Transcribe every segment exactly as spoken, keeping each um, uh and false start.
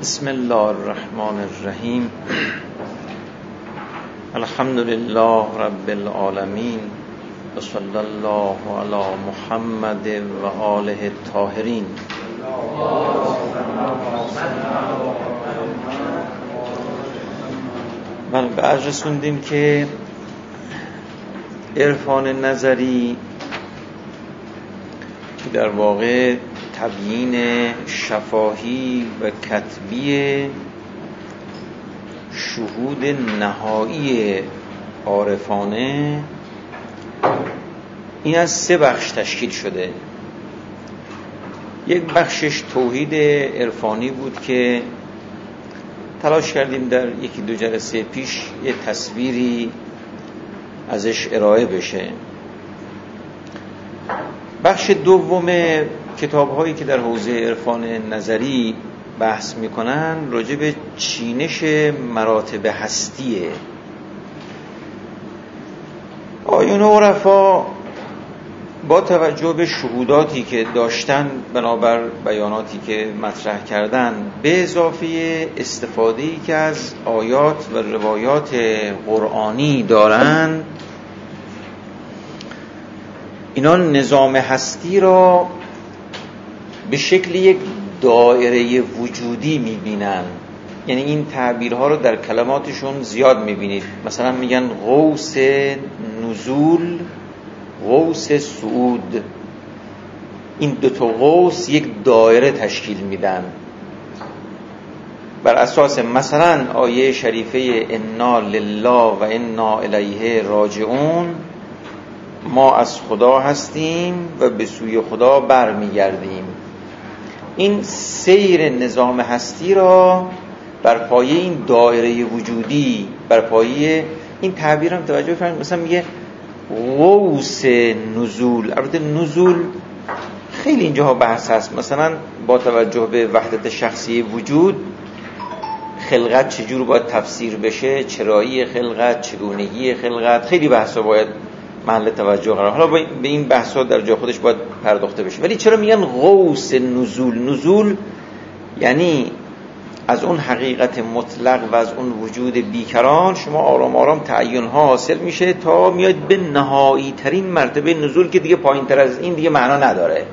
بسم الله الرحمن الرحیم. الحمد لله رب العالمین و صلی الله علی محمد و آله الطاهرین. من به عرض رسوندیم که عرفان نظری که در واقع تبیین شفاهی و کتبی شهود نهایی عارفانه، این از سه بخش تشکیل شده. یک بخشش توحید عرفانی بود که تلاش کردیم در یکی دو جلسه پیش یه تصویری ازش ارائه بشه. بخش دوم کتاب‌هایی که در حوزه عرفان نظری بحث می‌کنن راجع به چینش مراتب هستیه. آیون عرفا با توجه به شهوداتی که داشتن بنابر بیاناتی که مطرح کردن، به اضافه استفاده‌ای که از آیات و روایات قرآنی دارن، اینا نظام هستی را به شکل یک دایره وجودی میبینن. یعنی این تعبیرها رو در کلماتشون زیاد میبینید. مثلا میگن غوث نزول، غوث صعود. این دو تا غوث یک دایره تشکیل میدن بر اساس مثلا آیه شریفه انا لله و انا الیه راجعون، ما از خدا هستیم و به سوی خدا برمیگردیم. این سیر نظام هستی را بر پایه این دایره وجودی، بر پایه این تعبیر هم توجه فرمایید. مثلا میگه غوث نزول. البته نزول خیلی اینجاها بحث هست. مثلا با توجه به وحدت شخصی وجود، خلقت چجور باید تفسیر بشه، چرایی خلقت، چگونگی خلقت، خیلی بحثا باید محل توجه قرار. حالا به این بحثا در جای خودش باید پرداخته بشه. ولی چرا میگن غوث نزول؟ نزول یعنی از اون حقیقت مطلق و از اون وجود بیکران شما آرام آرام تعیین ها حاصل میشه تا میاد به نهایی ترین مرتبه نزول که دیگه پایین تر از این دیگه معنا نداره.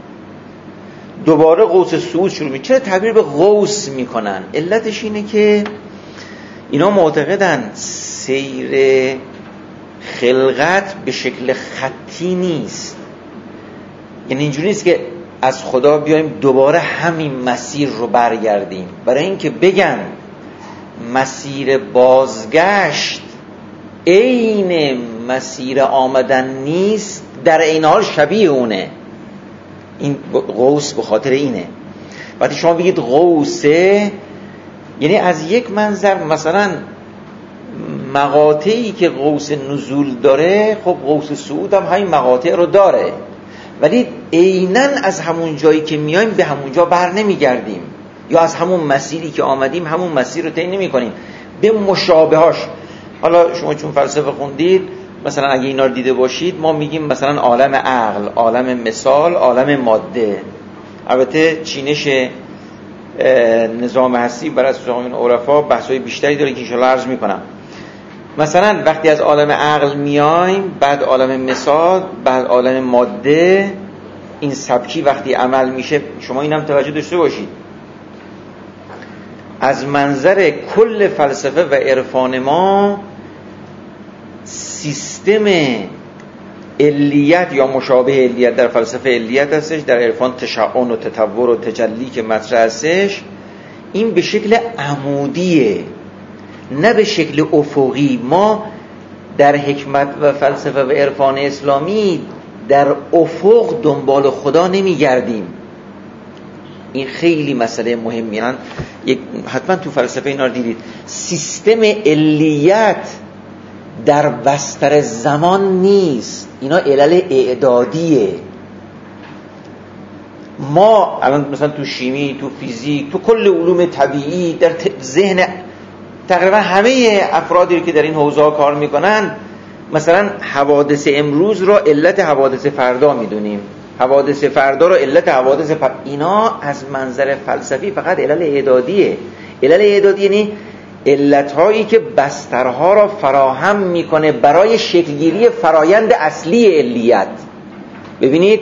دوباره غوث صعود شروع میشه. چرا تعبیر به غوث میکنن؟ علتش اینه که اینا معتقدن سیر خلقت به شکل خطی نیست. یعنی اینجوری نیست که از خدا بیایم دوباره همین مسیر رو برگردیم. برای اینکه بگن مسیر بازگشت عین مسیر آمدن نیست، در عین حال شبیه اونه. این غوث به خاطر اینه. وقتی شما بگید غوثه، یعنی از یک منظر مثلا مقاطعی که غوث نزول داره، خب غوث صعود هم همین مقاطع رو داره، ولی عیناً از همون جایی که میایم به همون جا بر نمیگردیم، یا از همون مسیری که آمدیم همون مسیر رو طی نمی کنیم، به مشابهاش. حالا شما چون فلسفه خوندید، مثلا اگه اینا رو دیده باشید، ما میگیم مثلا عالم عقل، عالم مثال، عالم ماده. البته چینش نظام هستی برای این عرفا بحث‌های بیشتری داره که ان شاءالله عرض میکنم. مثلا وقتی از عالم عقل میایم، بعد عالم مثال، بعد عالم ماده، این سبکی وقتی عمل میشه، شما اینم توجه داشته باشید، از منظر کل فلسفه و عرفان ما سیستم علیت یا مشابه علیت در فلسفه علیت هستش، در عرفان تشعن و تطور و تجلی که مطرح هستش، این به شکل عمودیه نه به شکل افقی. ما در حکمت و فلسفه و عرفان اسلامی در افق دنبال خدا نمیگردیم. این خیلی مسئله مهمیه. حتما تو فلسفه اینا رو دیدید. سیستم علیت در بستر زمان نیست، اینا علل اعدادیه. ما الان مثلا تو شیمی، تو فیزیک، تو کل علوم طبیعی، در ذهن تقریبا همه افرادی که در این حوزه ها کار میکنن، مثلا حوادث امروز را علت حوادث فردا میدونیم. حوادث فردا رو علت حوادث پر... اینا از منظر فلسفی فقط علل اعدادیه. علل اعدادی یعنی علتهایی که بسترها را فراهم میکنه برای شکلگیری فرایند اصلی علیت. ببینید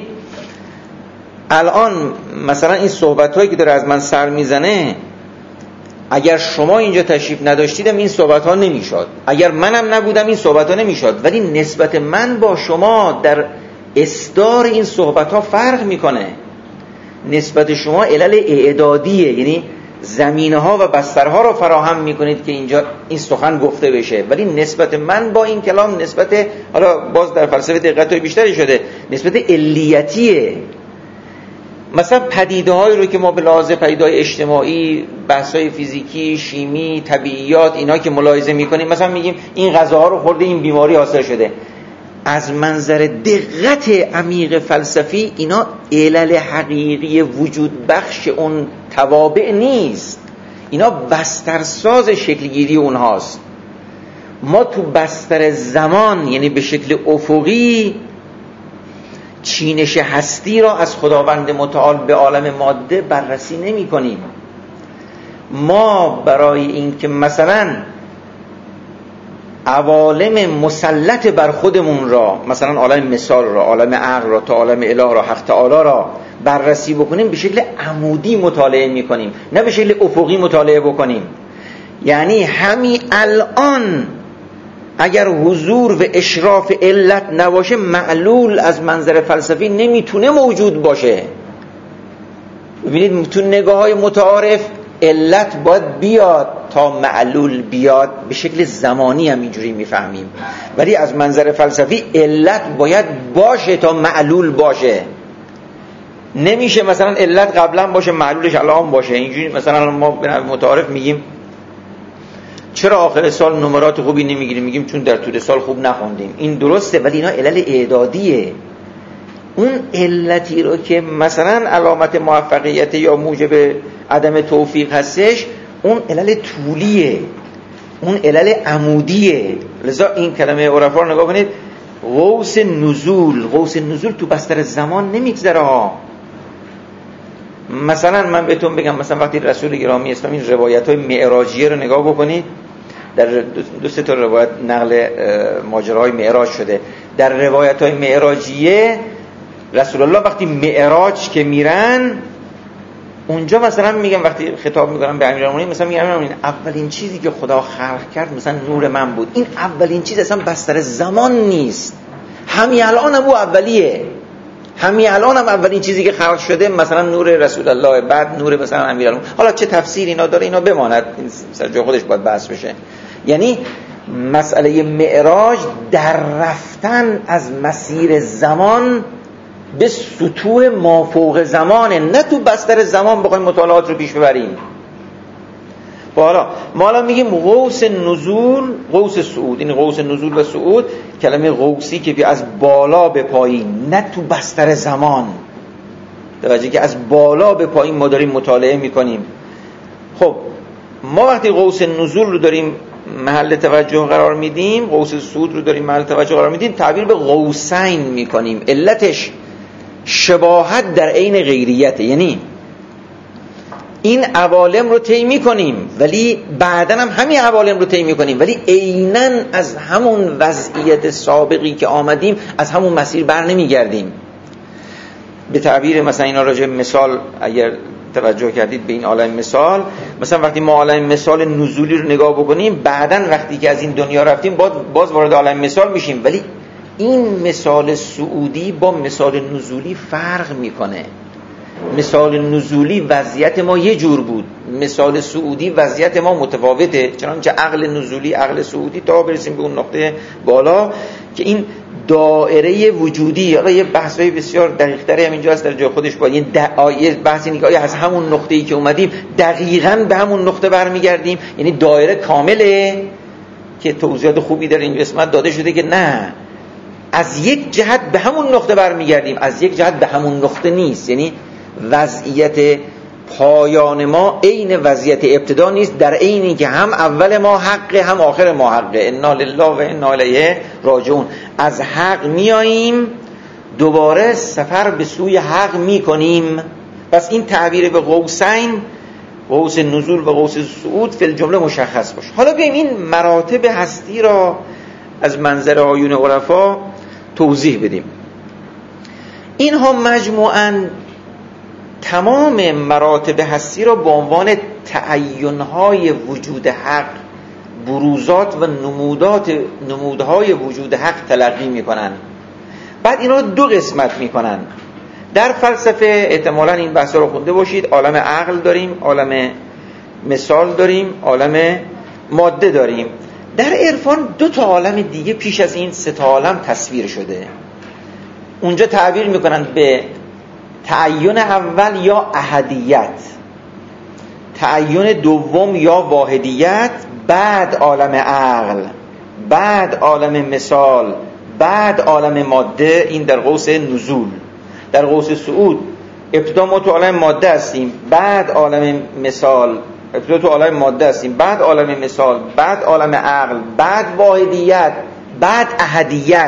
الان مثلا این صحبتهایی که داره از من سر میزنه، اگر شما اینجا تشریف نداشتیدم این صحبت ها نمیشد، اگر منم نبودم این صحبت ها نمیشد، ولی نسبت من با شما در اصدار این صحبت ها فرق میکنه. نسبت شما علل اعدادیه، یعنی زمینه ها و بسترها رو فراهم میکنید که اینجا این سخن گفته بشه، ولی نسبت من با این کلام نسبت، حالا باز در فلسفه دقت بیشتری شده، نسبت علیتیه. مثلا پدیده هایی رو که ما به لحاظ پدیده های اجتماعی، بحث های فیزیکی، شیمی، طبیعیات، اینا که ملاحظه میکنیم، مثلا میگیم این غذاها رو خورده این بیماری حاصل شده، از منظر دقت عمیق فلسفی اینا علل حقیقی وجود بخش اون توابع نیست، اینا بسترساز شکلگیری اونهاست. ما تو بستر زمان، یعنی به شکل افقی، چینش هستی را از خداوند متعال به عالم ماده بررسی نمی کنیم. ما برای این که مثلا عوالم مسلط بر خودمون را، مثلا عالم مثال را، عالم عقل را، تا عالم اله را، حق تعالی را بررسی بکنیم، به شکل عمودی مطالعه می کنیم، نه به شکل افقی مطالعه بکنیم. یعنی همین الان اگر حضور و اشراف علت نباشه، معلول از منظر فلسفی نمیتونه موجود باشه. ببینید تو نگاه های متعارف علت باید بیاد تا معلول بیاد، به شکل زمانی هم اینجوری میفهمیم، ولی از منظر فلسفی علت باید باشه تا معلول باشه. نمیشه مثلا علت قبلا باشه معلولش الان باشه. اینجوری مثلا ما به متعارف میگیم چرا آخر سال نمرات خوبی نمیگیریم؟ میگیم چون در طول سال خوب نخوندیم. این درسته، ولی اینا علل اعدادیه. اون علتی رو که مثلا علامت موفقیت یا موجب عدم توفیق هستش، اون علل طولیه، اون علل عمودیه. لذا این کلمه عرفا رو نگاه کنید، غوث نزول، غوث نزول تو بستر زمان نمیگذره ها. مثلا من بهتون بگم، مثلا وقتی رسول گرامی اسلام این روایت های معراجیه رو نگاه بکنید، در دو سه تا روایت نقل ماجراهای معراج شده. در روایت های معراجیه رسول الله وقتی معراج که میرن، اونجا مثلا میگم، وقتی خطاب میکنم به امیرالمومنین، مثلا میگم امیرالمومنین اولین چیزی که خدا خلق کرد مثلا نور من بود. این اولین چیز اصلا بستر زمان نیست، همین الان هم او اولیه، همین الان هم اولین چیزی که خلق شده مثلا نور رسول الله، بعد نور مثلا امیرالمومنین. حالا چه تفسیر اینا داره، اینا بماند، این سر جای خودش باید بحث بشه. یعنی مسئله معراج در رفتن از مسیر زمان به سطوح مافوق زمانه، نه تو بستر زمان بخوایم مطالعات رو پیش ببریم. حالا ما الان میگیم غوث نزول، غوث صعود. این غوث نزول و صعود کلمه غوثی که از بالا به پایین، نه تو بستر زمان. توجه که از بالا به پایین ما داریم مطالعه میکنیم. خب ما وقتی غوث نزول رو داریم محل توجه قرار میدیم، غوث صعود رو داریم محل توجه قرار میدیم، تعبیر به غوثین میکنیم. علتش شباهت در عین غیریت، یعنی این عوالم رو طی می‌کنیم ولی بعداً هم همین عوالم رو طی می‌کنیم، ولی عیناً از همون وضعیت سابقی که آمدیم از همون مسیر بر نمیگردیم. به تعبیر مثلا اینا راجع مثال اگر توجه کردید به این عالم مثال، مثلا وقتی ما عالم مثال نزولی رو نگاه بکنیم، بعداً وقتی که از این دنیا رفتیم باز وارد عالم مثال میشیم، ولی این مثال سعودی با مثال نزولی فرق میکنه. مثال نزولی وضعیت ما یه جور بود، مثال سعودی وضعیت ما متفاوته. چنانچه عقل نزولی، عقل سعودی، تا برسیم به اون نقطه بالا که این دائره وجودی، حالا یه بحثای بسیار دقیق‌تری هم اینجا هست در جای خودش، با این آیه بحث اینه که آیا از همون نقطه‌ای که اومدیم دقیقاً به همون نقطه برمیگردیم، یعنی دایره کامله، که توضیحات خوبی در این قسمت داده شده که نه، از یک جهت به همون نقطه برمیگردیم، از یک جهت به همون نقطه نیست. یعنی وضعیت پایان ما عین وضعیت ابتدا نیست، در عین اینکه هم اول ما حقه هم آخر ما حقه. انا لله و انا الیه راجعون. از حق میاییم دوباره سفر به سوی حق میکنیم. پس این تعبیر به قوسین، قوس نزول و قوس صعود، فی الجمله مشخص باشه. حالا بیایم این مراتب هستی را از منظر آیون عرفا توضیح بدیم. اینها مجموعاً تمام مراتب هستی را به عنوان تعین‌های وجود حق، بروزات و نمودات نمودهای وجود حق تلقی میکنن. بعد اینا دو قسمت میکنن. در فلسفه احتمالاً این بحثا رو خونده باشید، عالم عقل داریم، عالم مثال داریم، عالم ماده داریم. در عرفان دو تا عالم دیگه پیش از این سه تا عالم تصویر شده. اونجا تعبیر میکنن به تعین اول یا احدیت، تعین دوم یا واحدیت، بعد عالم عقل، بعد عالم مثال، بعد عالم ماده. این در قوس نزول. در قوس صعود ابتدا ما تو عالم ماده هستیم، بعد عالم مثال، ابتدا تو عالم ماده هستیم، بعد عالم مثال، بعد عالم عقل، بعد واحدیت، بعد احدیت.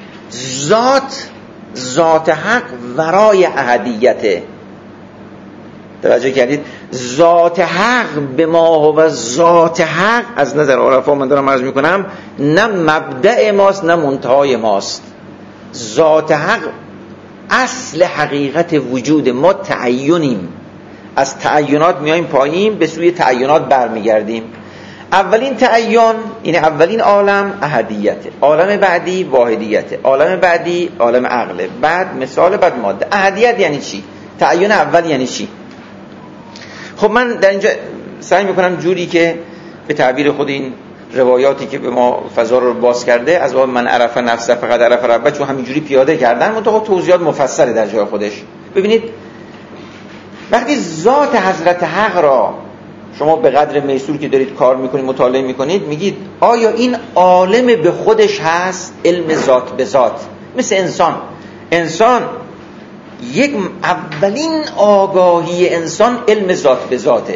ذات ذات حق ورای احدیته. توجه کردید؟ ذات حق به ما و ذات حق از نظر عرفا من دارم عرض میکنم نه مبدأ ماست نه منتهای ماست. ذات حق اصل حقیقت وجود ما. تعینیم، از تعینات میایم پایین به سوی تعینات برمیگردیم. اولین تعین، این اولین عالم احدیته، عالم بعدی واحدیته، عالم بعدی عالم عقله، بعد مثال، بعد ماده. احدیت یعنی چی؟ تعین اول یعنی چی؟ خب من در اینجا سعی میکنم جوری که به تعبیر خود این روایاتی که به ما فضا رو باز کرده، از باب من عرف نفسه فقط عرف ربه، چون همینجوری پیاده کردن، منطقه توضیحات مفصله در جای خودش. ببینید وقتی ذات حضرت حق را شما به قدر میسور که دارید کار میکنید مطالعه میکنید، میگید آیا این عالم به خودش هست؟ علم ذات به ذات. مثل انسان انسان یک اولین آگاهی انسان علم ذات به ذاته.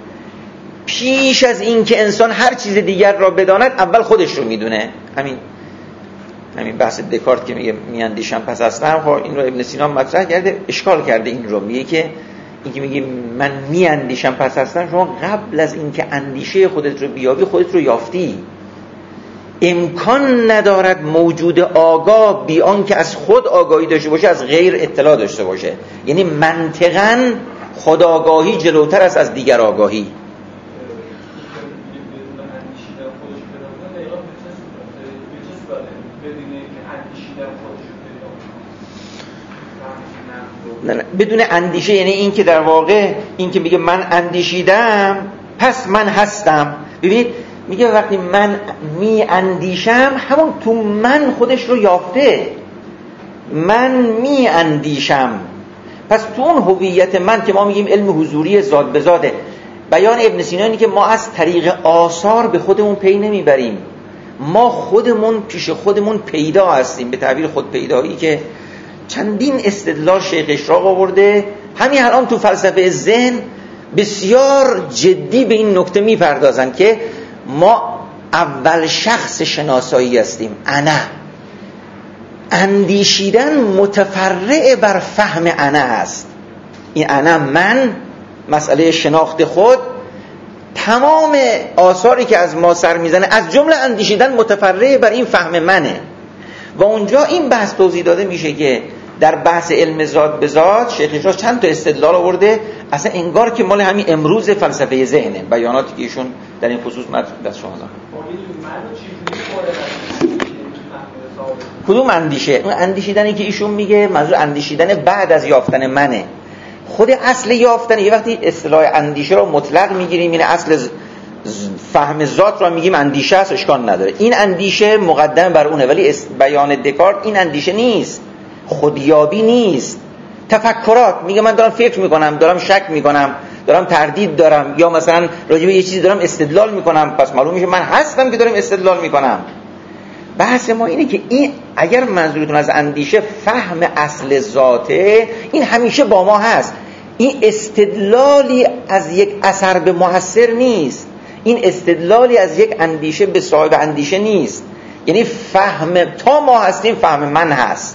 پیش از این که انسان هر چیز دیگر را بداند اول خودش رو میدونه. همین همین بحث دکارت که میگه میاندیشم پس هستم، خب این رو ابن سینا مطرح کرده، اشکال کرده این رو. میگه که این که میگه من میاندیشم پس هستم، شما قبل از این که اندیشه خودت رو بیابی خودت رو یافتی. امکان ندارد موجود آگاه بی آن که از خود آگاهی داشته باشه از غیر اطلاع داشته باشه. یعنی منطقاً خودآگاهی جلوتر است از دیگر آگاهی. نه نه. بدون اندیشه یعنی این که در واقع این که میگه من اندیشیدم پس من هستم. ببینید میگه وقتی من می اندیشم همون تو من خودش رو یافته. من می اندیشم، پس تو اون هویت من که ما میگیم علم حضوری ذات به ذاته. بیان ابن سینا اینه که ما از طریق آثار به خودمون پی نمیبریم، ما خودمون پیش خودمون پیدا هستیم. به تعبیر خود پیدایی که چندین استدلال شیخ اشراق آورده، همین الان تو فلسفه ذهن بسیار جدی به این نکته میپردازن که ما اول شخص شناسایی هستیم. انا اندیشیدن متفرع بر فهم انا است. این انا من، مسئله شناخت خود، تمام آثاری که از ما سر میزنه از جمله اندیشیدن متفرع بر این فهم منه. و اونجا این بحث توضیح داده میشه که در بحث علم ذات به ذات شیخ اشراق چند تا استدلال آورده، اصلا انگار که مال همین امروز فلسفه ذهنه. بیاناتی که ایشون در این خصوص مطرح دست شما دارن. کدوم اندیشه؟ اون اندیشیدنی که ایشون میگه منظور اندیشیدن بعد از یافتن منه. خود اصل یافتن، یه وقتی اصطلاح اندیشه رو مطلق میگیریم، این اصل فهم ذات رو میگیم اندیشه است، اشکال نداره. این اندیشه مقدم بر اونه، ولی بیان دکارت این اندیشه نیست، خودیابی نیست. تفکرات میگه من دارم فکر میکنم، دارم شک میکنم، دارم تردید دارم، یا مثلا راجع به یه چیزی دارم استدلال میکنم، پس معلوم میشه من هستم که دارم استدلال میکنم. بحث ما اینه که این اگر منظورتون از اندیشه فهم اصل ذاته، این همیشه با ما هست. این استدلالی از یک اثر به مؤثر نیست، این استدلالی از یک اندیشه به صاحب اندیشه نیست. یعنی فهم تا ما هستیم فهم من هست.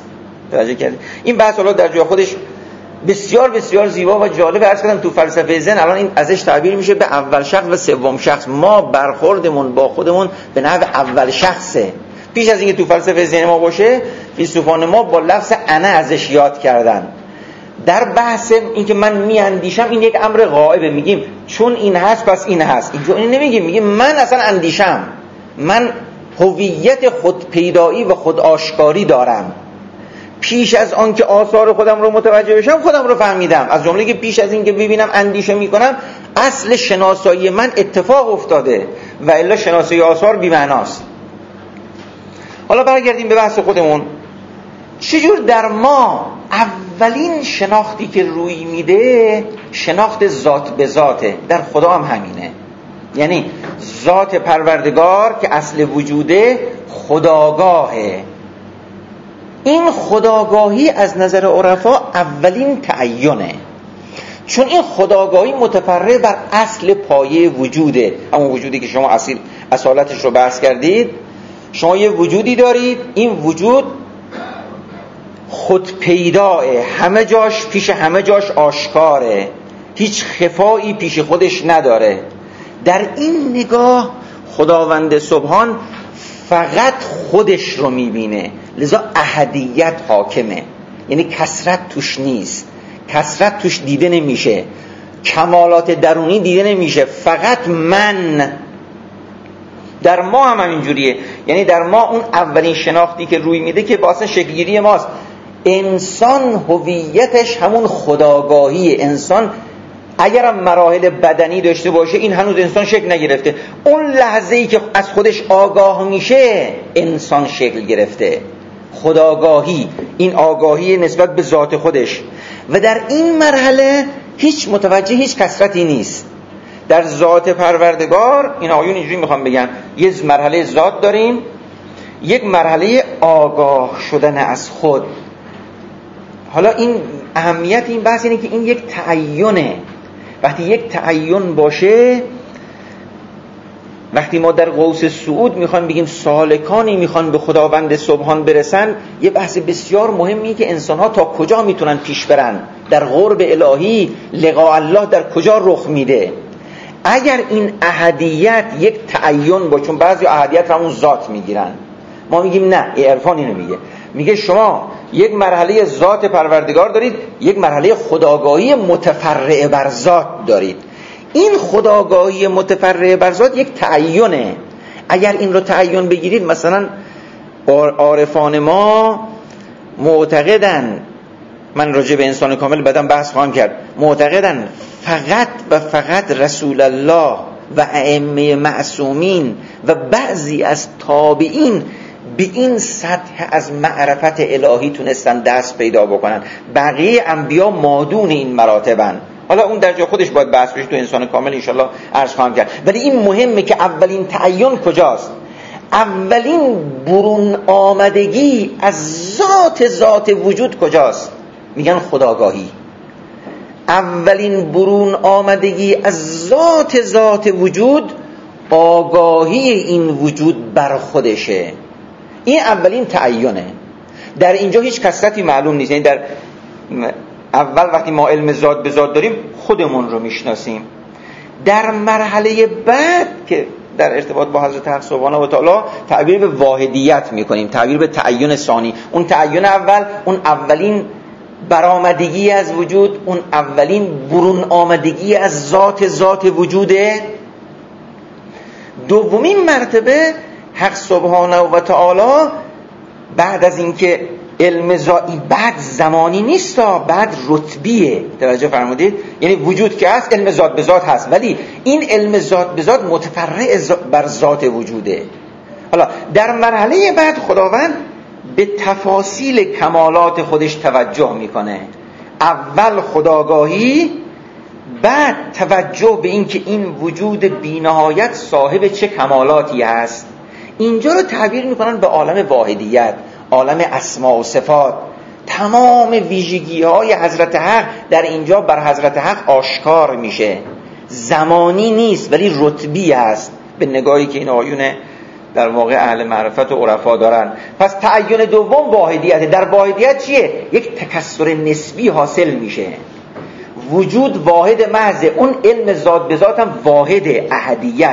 توجه کردید؟ این بحث حالا در جای خودش بسیار بسیار زیبا و جالب. عرض کردم تو فلسفه ذهن الان این ازش تعبیر میشه به اول شخص و سوم شخص. ما برخوردمون با خودمون به نحو اول شخصه. پیش از اینکه تو فلسفه ذهن ما باشه، فیلسوفان ما با لفظ انا ازش یاد کردن. در بحث این که من میاندیشم، این یک امر غائبه، میگیم چون این هست پس این هست. اینجا این نمیگیم، میگیم من اصلا اندیشم، من هویت خودپیدایی و خود آشکاری دارم. پیش از آن که آثار خودم رو متوجه بشم خودم رو فهمیدم، از جمله که پیش از این که ببینم اندیشه میکنم اصل شناسایی من اتفاق افتاده و الا شناسایی آثار بی معناست. حالا برگردیم به بحث خودمون. چجور در ما اولین شناختی که روی میده شناخت ذات به ذاته؟ در خدا هم همینه. یعنی ذات پروردگار که اصل وجوده خداگاهه. این خداگاهی از نظر عرفا اولین تعینه، چون این خداگاهی متفرع بر اصل پایه وجوده، همون وجودی که شما اصیل اصالتش رو بحث کردید. شما یه وجودی دارید، این وجود خود پیداه، همه جاش پیش همه جاش آشکاره، هیچ خفایی پیش خودش نداره. در این نگاه خداوند سبحان فقط خودش رو میبینه، لذا احدیت حاکمه، یعنی کثرت توش نیست، کثرت توش دیده نمیشه، کمالات درونی دیده نمیشه، فقط من. در ما هم همینجوریه، یعنی در ما اون اولین شناختی که روی میده که واسه شکلگیری ماست. انسان هویتش همون خداگاهیه. انسان اگرم مراحل بدنی داشته باشه، این هنوز انسان شکل نگرفته. اون لحظه‌ای که از خودش آگاه میشه انسان شکل گرفته. خداگاهی، این آگاهی نسبت به ذات خودش. و در این مرحله هیچ متوجه هیچ کثرتی نیست. در ذات پروردگار این آیون اینجوری میخوام بگم، یه مرحله ذات داریم، یک مرحله آگاه شدن از خود. حالا این اهمیت این بحث اینه که این یک تعینه. وقتی یک تعین باشه، وقتی ما در قوس صعود میخوان بگیم سالکانی میخوان به خداوند سبحان برسن، یه بحث بسیار مهمی که انسان‌ها تا کجا میتونن پیش برن در قرب الهی، لقاء الله در کجا رخ میده. اگر این احدیت یک تعین باشه، چون بعضی احدیت رو همون ذات میگیرن، ما میگیم نه، این عرفان اینو میگه، میگه شما یک مرحله ذات پروردگار دارید، یک مرحله خداگاهی متفرع بر ذات دارید. این خداگاهی متفرع بر ذات یک تعینه. اگر این رو تعین بگیرید، مثلا عارفان ما معتقدن، من راجع به انسان کامل بعداً بحث خواهم کرد، معتقدن فقط و فقط رسول الله و ائمه معصومین و بعضی از تابعین به این سطح از معرفت الهی تونستن دست پیدا بکنن. بقیه انبیا مادون این مراتبن. حالا اون در جای خودش باید بحث بشه، تو انسان کامل انشالله عرض خواهم کرد. ولی این مهمه که اولین تعین کجاست؟ اولین برون آمدگی از ذات ذات وجود کجاست؟ میگن خداگاهی. اولین برون آمدگی از ذات ذات وجود آگاهی این وجود بر خودشه. این اولین تعینه. در اینجا هیچ کثرتی معلوم نیست. یعنی در اول وقتی ما علم ذات به ذات داریم خودمون رو میشناسیم. در مرحله بعد که در ارتباط با حضرت حق سبحانه و تعالی تعبیر به واحدیت میکنیم، تعبیر به تعین ثانی. اون تعین اول، اون اولین برآمدگی از وجود، اون اولین برون آمدگی از ذات ذات وجوده. دومین مرتبه حق سبحانه و تعالی بعد از اینکه علم ذاتی، بعد زمانی نیست، بعد رتبیه. توجه فرمودید؟ یعنی وجود که هست علم ذات به ذات هست، ولی این علم ذات به ذات متفرع بر ذات وجوده. حالا در مرحله بعد خداوند به تفاصیل کمالات خودش توجه میکنه. اول خداگاهی، بعد توجه به این که این وجود بی‌نهایت صاحب چه کمالاتی است. اینجا رو تعبیر میکنن به عالم واحدیت، عالم اسماء و صفات. تمام ویژگی های حضرت حق در اینجا بر حضرت حق آشکار میشه. زمانی نیست ولی رتبی است. به نگاهی که این آیون در واقع اهل معرفت و عرفا دارن. پس تعین دوم واحدیت. در واحدیت چیه؟ یک تکثر نسبی حاصل میشه، وجود واحد محض، اون علم ذات به ذات هم واحد، احدیت.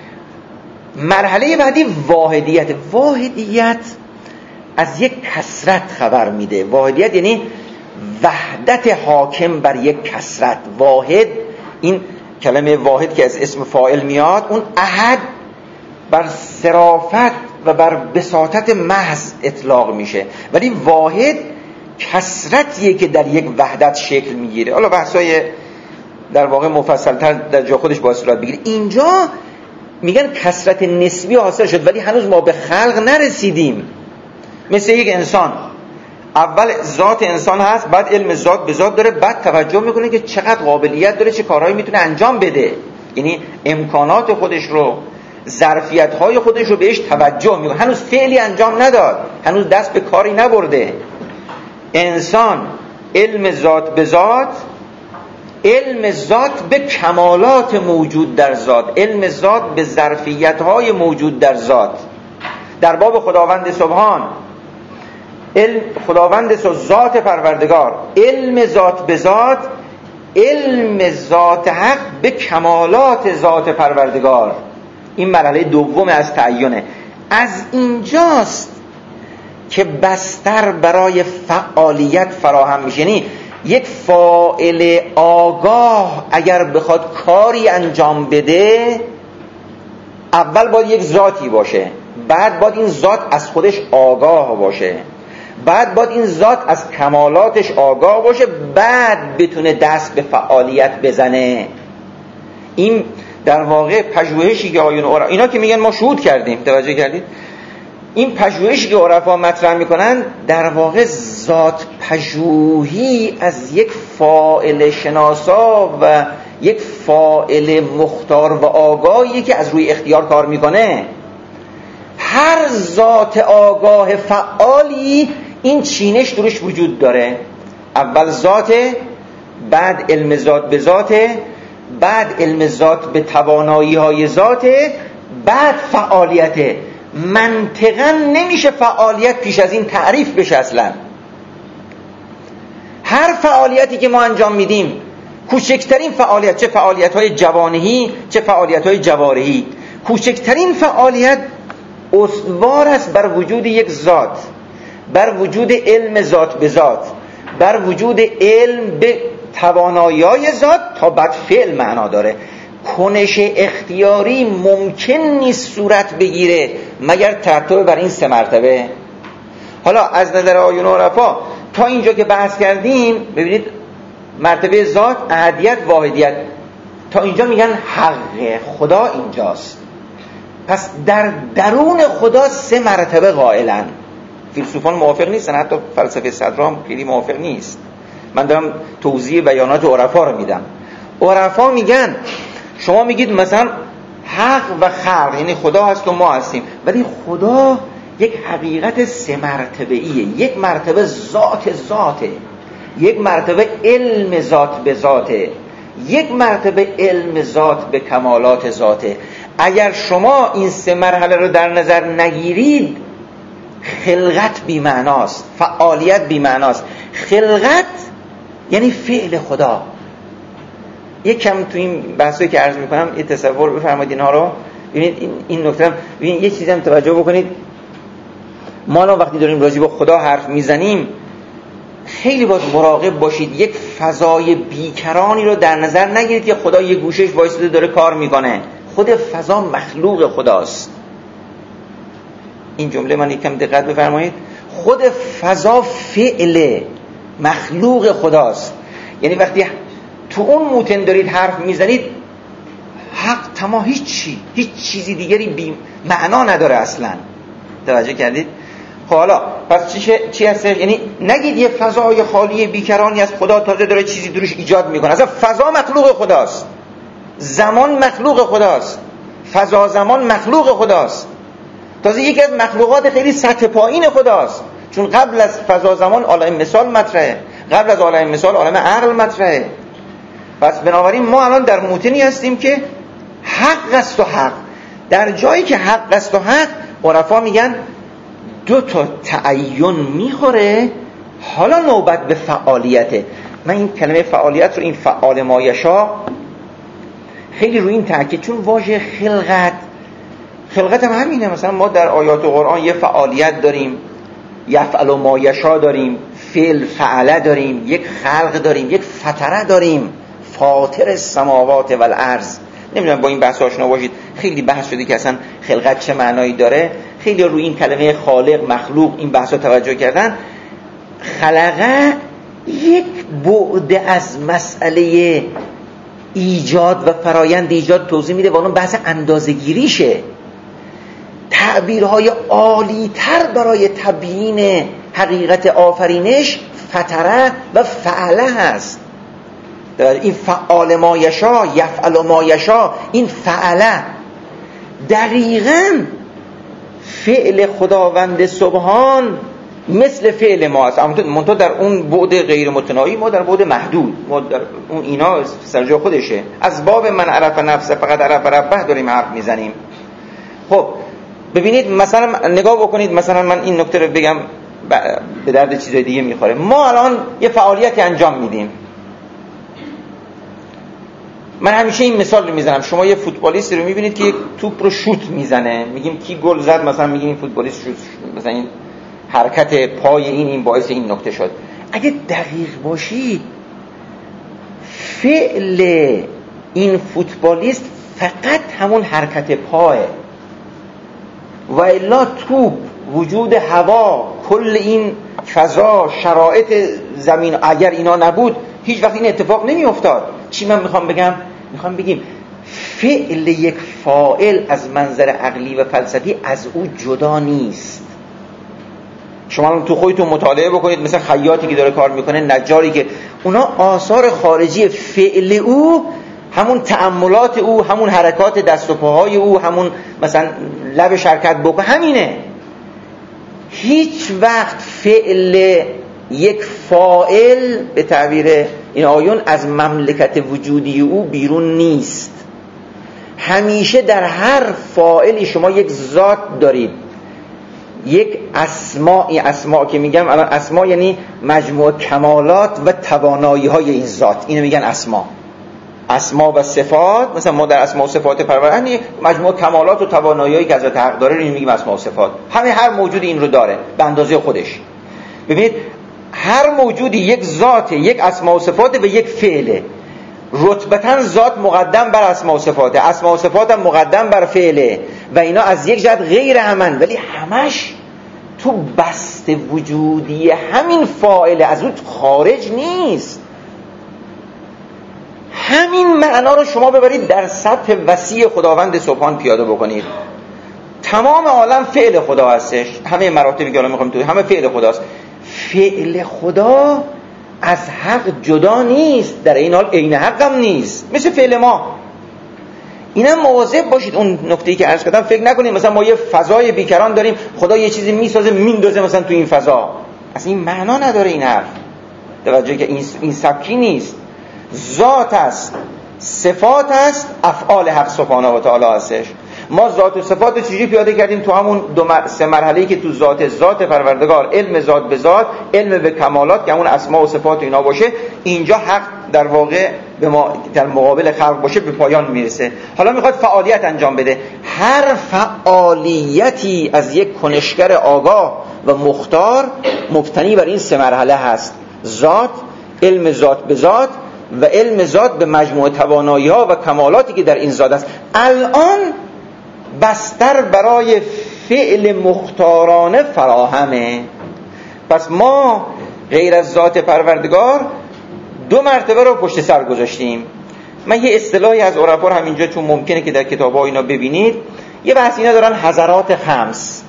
مرحله بعدی واحدیت. واحدیت از یک کثرت خبر میده. واحدیت یعنی وحدت حاکم بر یک کثرت. واحد، این کلمه واحد که از اسم فاعل میاد، اون احد بر صرافت و بر بساطت محض اطلاق میشه، ولی واحد کثرتیه که در یک وحدت شکل میگیره. حالا بحثای در واقع مفصل‌تر در جا خودش با اصطلاح بگیر. اینجا میگن کثرت نسبی حاصل شد، ولی هنوز ما به خلق نرسیدیم. مثل یک انسان، اول ذات انسان هست، بعد علم ذات به ذات داره، بعد توجه میکنه که چقدر قابلیت داره، چه کارهایی میتونه انجام بده، یعنی امکانات خودش رو، ظرفیت‌های خودش رو بهش توجه میکنه. هنوز فعلی انجام نداد، هنوز دست به کاری نبرده. انسان علم ذات به ذات، علم ذات به کمالات موجود در ذات، علم ذات به ظرفیت‌های موجود در ذات. در باب خداوند سبحان، علم خداوند ذات پروردگار، علم ذات به ذات، علم ذات حق به کمالات ذات پروردگار. این مرحله دوم از تعینه. از اینجاست که بستر برای فعالیت فراهم میشه. یعنی یک فاعل آگاه اگر بخواد کاری انجام بده، اول باید یک ذاتی باشه، بعد باید این ذات از خودش آگاه باشه، بعد باید این ذات از کمالاتش آگاه باشه، بعد بتونه دست به فعالیت بزنه. این در واقع پژوهشی که آیون عرفا، اینا که میگن ما شهود کردیم، توجه کردید؟ این پژوهشی که عرفا مطرح میکنن در واقع ذات پژوهی از یک فاعل شناسا و یک فاعل مختار و آگاهی که از روی اختیار کار میکنه. هر ذات آگاه فعالی این چینش درش وجود داره. اول ذاته، بعد علم ذات به ذاته، بعد علم ذات به توانایی های ذاته، بعد فعالیته. منطقاً نمیشه فعالیت پیش از این تعریف بشه اصلا. هر فعالیتی که ما انجام میدیم، کوچکترین فعالیت، چه فعالیت های جوانهی چه فعالیت های جوارحی، کوچکترین فعالیت استوار است بر وجود یک ذات، بر وجود علم ذات به ذات، بر وجود علم به توانایی ذات تا بعد فعل معنا داره. کنش اختیاری ممکن نیست صورت بگیره مگر ترتب بر این سه مرتبه. حالا از نظر آیون عرفا تا اینجا که بحث کردیم، ببینید مرتبه ذات، احدیت، واحدیت، تا اینجا میگن حق خدا اینجاست. پس در درون خدا سه مرتبه قائلن. فیلسوفان موافق نیستن، حتی فلسفه صدرا هم خیلی موافق نیست. من دارم توضیح بیانات عرفا رو میدم. عرفا میگن شما میگید مثلا حق و خلق، یعنی خدا هست و ما هستیم، ولی خدا یک حقیقت سه مرتبه ایه. یک مرتبه ذات ذاته، یک مرتبه علم ذات به ذاته، یک مرتبه علم ذات به کمالات ذاته. اگر شما این سه مرحله رو در نظر نگیرید، خلقت بی معناست، فعالیت بی معناست. خلقت یعنی فعل خدا. یک کم تو این بحثایی که عرض میکنم یه تصور بفرمایید اینها رو ببینید. این این نکته، ببینید یه چیزی هم توجه بکنید. ما الان وقتی داریم راجع به خدا حرف میزنیم، خیلی باید مراقب باشید یک فضای بیکرانی رو در نظر نگیرید که خدا یه گوشش وایساده داره کار میکنه. خود فضا مخلوق خداست. این جمله من یکم دقت بفرمایید. خود فضا فعل مخلوق خداست. یعنی وقتی تو اون موتن دارید حرف میزنید، حق تمام هیچ چی هیچ چیزی دیگری بی معنا نداره اصلا. توجه کردید؟ خب حالا پس چی چی هست؟ یعنی نگید یه فضای خالی بیکرانی از خدا تازه داره چیزی درش ایجاد میکنه. اصلا فضا مخلوق خداست، زمان مخلوق خداست، فضا زمان مخلوق خداست، تازه یکی از مخلوقات خیلی سطح پایین خداست. چون قبل از فضا زمان عالم مثال مطرحه، قبل از عالم مثال عالم عقل مطرحه. پس بنابراین ما الان در موطنی هستیم که حق است و حق. در جایی که حق است و حق، عرفا میگن دو تا تعین میخوره، حالا نوبت به فعالیته. من این کلمه فعالیت رو، این فعال مایشا، خیلی روی این تاکید، چون واژه خلقت خلقت هم همینه. مثلا ما در آیات قرآن یه فعالیت داریم، یفعل مایشا داریم، فعل فعله داریم، یک خلق داریم، یک فطره داریم، فاطر السماوات والارض. نمیدونم با این بحث آشنا باشید، خیلی بحث شده که اصلا خلقت چه معنایی داره. خیلی روی این کلمه خالق، مخلوق، این بحثا توجه کردن. خلقه یک بعد از مسئله ایجاد و فرایند ایجاد توضیح میده و اون بحث اندازه‌گیریشه. تعبیرهای عالی تر برای تبیین حقیقت آفرینش فطره و فعله هست. این فعال ما یشا، یفعل ما یشا، این فعله دقیقاً فعل خداوند سبحان مثل فعل ما است، اما تو در اون بعد غیر متناهی، ما در بعد محدود، ما در اون اینا سر جای خودشه. از باب من عرف نفسه فقط عرف ربه داریم حرف میزنیم. خب ببینید، مثلا نگاه بکنید، مثلا من این نکته رو بگم به درد چیزای دیگه میخوره. ما الان یه فعالیتی انجام میدیم. من همیشه این مثال رو میزنم. شما یه فوتبالیست رو میبینید که یک توپ رو شوت میزنه، میگیم کی گل زد، مثلا میگیم این فوتبالیست شوت، مثلا این حرکت پای این این باعث این نکته شد. اگه دقیق باشید، فعل این فوتبالیست فقط همون حرکت پایه، و الا توپ، وجود هوا، کل این فضا، شرایط زمین، اگر اینا نبود هیچ وقت این اتفاق نمی افتاد. چی من میخوام بگم؟ میخوام بگیم فعل یک فاعل از منظر عقلی و فلسفی از او جدا نیست. شما تو خودتون مطالعه بکنید، مثلا خیاطی که داره کار میکنه، نجاری که، اونا آثار خارجی فعل او، همون تأملات او، همون حرکات دست و پاهای او، همون مثلا لب شرکت بکن، همینه. هیچ وقت فعل یک فاعل به تعبیر این آیون از مملکت وجودی او بیرون نیست. همیشه در هر فاعلی شما یک ذات دارید، یک اسما. این اسما که میگم الان، اسما یعنی مجموع کمالات و توانایی های این ذات، اینو میگن اسما. اسما و صفات، مثلا ما در اسما و صفات پروردگار مجموع کمالات و توانایی‌هایی که حضرت حق داره اینو میگیم اسما و صفات. همه هر موجودی این رو داره به اندازه خودش. ببینید هر موجودی یک ذات، یک اسما و صفات و یک فعله. رتبتاً ذات مقدم بر اسما و صفاته، اسما و صفات هم مقدم بر فعله، و اینا از یک جهت غیر همن، ولی همش تو بست وجودی همین فاعله، از اون خارج نیست. همین معنا رو شما ببرید در سطح وسیع خداوند سبحان پیاده بکنید. تمام عالم فعل خدا هستش، همه مراتبی که الان میخوایم تو همه فعل خداست. فعل خدا از حق جدا نیست، در این حال عین حق هم نیست، مثل فعل ما. اینم مواظب باشید. اون نکته‌ای که عرض کردم، فکر نکنید مثلا ما یه فضای بیکران داریم، خدا یه چیزی میسازه میندازه مثلا تو این فضا. اصلا این معنا نداره این حرف. توجه که این این سبکی نیست. ذات است، صفات است، افعال حق سبحانه و تعالی هستش. ما ذات و صفات رو چجوری پیاده کردیم؟ تو همون دو مر... سه مرحله‌ای که تو ذات ذات پروردگار، علم ذات به ذات، علم به کمالات که همون اسماء و صفات اینا باشه، اینجا حق در واقع به ما در مقابل خلق باشه، به پایان میرسه. حالا میخواد فعالیت انجام بده. هر فعالیتی از یک کنشگر آگاه و مختار مبتنی بر این سه مرحله هست: ذات، علم ذات به ذات و علم ذات به مجموع توانایی‌ها و کمالاتی که در این ذات است. الان بستر برای فعل مختارانه فراهمه. پس ما غیر از ذات پروردگار دو مرتبه رو پشت سر گذاشتیم. من یه اصطلاحی از عرفا همینجا، چون ممکنه که در کتاب‌ها اینا ببینید، یه بحث اینا دارن، حضرات خمس.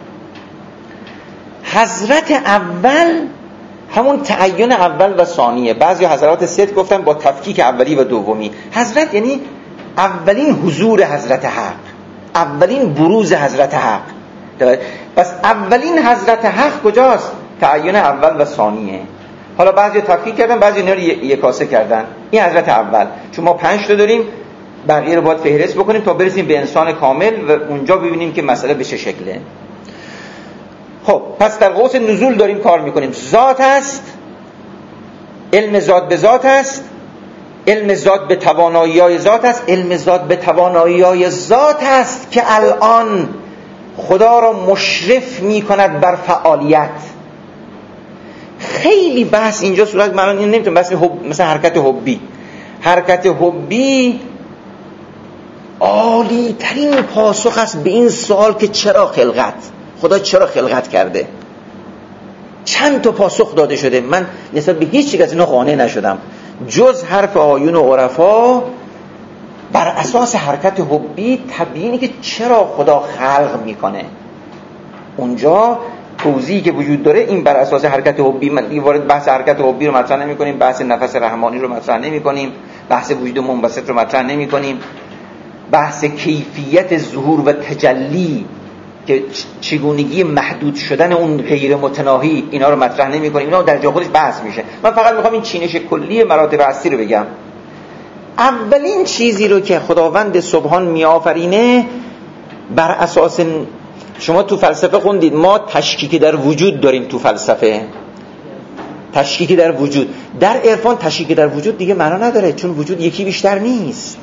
حضرت اول همون تعین اول و ثانیه. بعضی حضرات ست گفتن با تفکیک اولی و دومی. حضرت یعنی اولین حضور حضرت حق، اولین بروز حضرت حق. پس اولین حضرت حق کجاست؟ تعین اول و ثانیه. حالا بعضی تفکیک کردن، بعضی اینا رو یکاسه کردن. این حضرت اول، چون ما پنج تا داریم، بقیه رو باید فهرست بکنیم تا برسیم به انسان کامل و اونجا ببینیم که مسئله به چه شکله. خب پس در قوس نزول داریم کار میکنیم. ذات است، علم ذات به ذات است، علم ذات به توانایی‌های ذات است. علم ذات به توانایی‌های ذات است که الان خدا را مشرف میکند بر فعالیت. خیلی بحث اینجا صورت من نمیتونم بحث حب، مثلا حرکت حبی حرکت حبی عالی ترین پاسخ است به این سوال که چرا خلقت، خدا چرا خلقت کرده. چند تا پاسخ داده شده، من نسبت به هیچ چیز از اینا قانع نشدم جز حرف آیون و عرفا بر اساس حرکت حبی تبیینی که چرا خدا خلق میکنه. اونجا توضیحی که وجود داره این بر اساس حرکت حبی. من دیگه وارد بحث حرکت حبی رو مطرح نمی کنیم، بحث نفس رحمانی رو مطرح نمی کنیم، بحث وجود منبسط رو مطرح نمی کنیم، بحث کیفیت ظهور و تجلی که چگونگی محدود شدن اون غیر متناهی، اینا رو مطرح نمی کنیم. اینا در جا خودش بحث میشه. من فقط میخوام این چینش کلی مراتب هستی رو بگم. اولین چیزی رو که خداوند سبحان میآفرینه بر اساس، شما تو فلسفه خوندید ما تشکیک در وجود داریم. تو فلسفه تشکیک در وجود، در عرفان تشکیک در وجود دیگه معنا نداره، چون وجود یکی بیشتر نیست.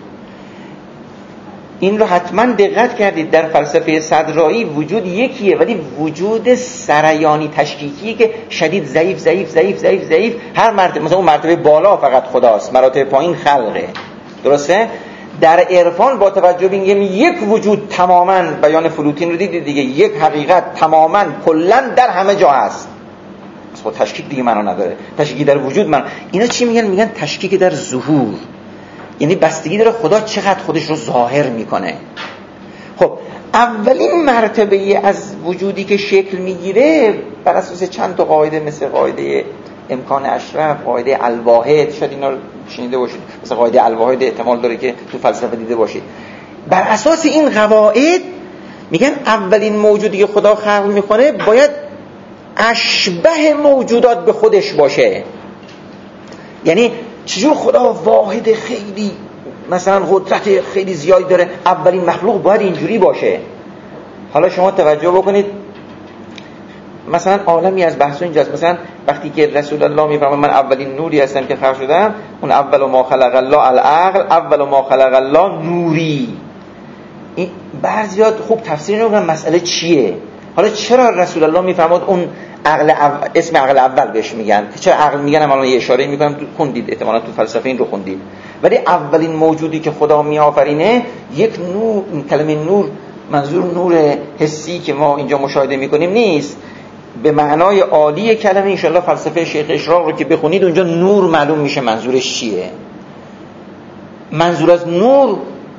این رو حتما دقت کردید. در فلسفه صدرایی وجود یکیه، ولی وجود سریانی تشکیکی که شدید ضعیف ضعیف ضعیف ضعیف ضعیف هر مرتبه، مثلا اون مرتبه بالا فقط خداست، مراتب پایین خلقه. درسته؟ در عرفان با توجه به اینکه یک وجود تماما، بیان فلوتین رو دیدید دیگه، یک حقیقت تماما کلا در همه جا هست. اصلا تشکیک دیگه معنا نداره. تشکیک در وجود من، اینا چی میگن؟ میگن تشکیک در ظهور، یعنی بستگی داره خدا چقدر خودش رو ظاهر میکنه. خب اولین مرتبه از وجودی که شکل میگیره بر اساس چند تا قاعده، مثل قاعده امکان اشرف، قاعده الواحد، شاید اینا رو شنیده باشید، مثل قاعده الواحد احتمال داره که تو فلسفه دیده باشید. بر اساس این قواعد میگن اولین موجودی که خدا خلق میکنه باید اشبه موجودات به خودش باشه. یعنی چجور خدا واحد خیلی مثلا قدرت خیلی زیادی داره، اولین مخلوق باید اینجوری باشه. حالا شما توجه بکنید، مثلا عالمی از بحث اینجاست. مثلا وقتی که رسول الله میفرماید من اولین نوری هستم که خلق شدم، اون اول ما خلق الله العقل، اول ما خلق الله نوری. این بعضیات خوب تفسیر نمی‌کنن مسئله چیه. حالا چرا رسول الله میفرماید اون عقل اول، اسم عقل اول بهش میگن؟ چرا عقل میگن؟ الان یه اشاره میکنم، تو خوندید احتمالاً تو فلسفه این رو خوندید. ولی اولین موجودی که خدا میآفرینه یک نور، کلمه نور منظور نور حسی که ما اینجا مشاهده میکنیم نیست، به معنای عالی کلمه. ان شاءالله فلسفه شیخ اشراق رو که بخونید اونجا نور معلوم میشه منظورش چیه. منظور از نور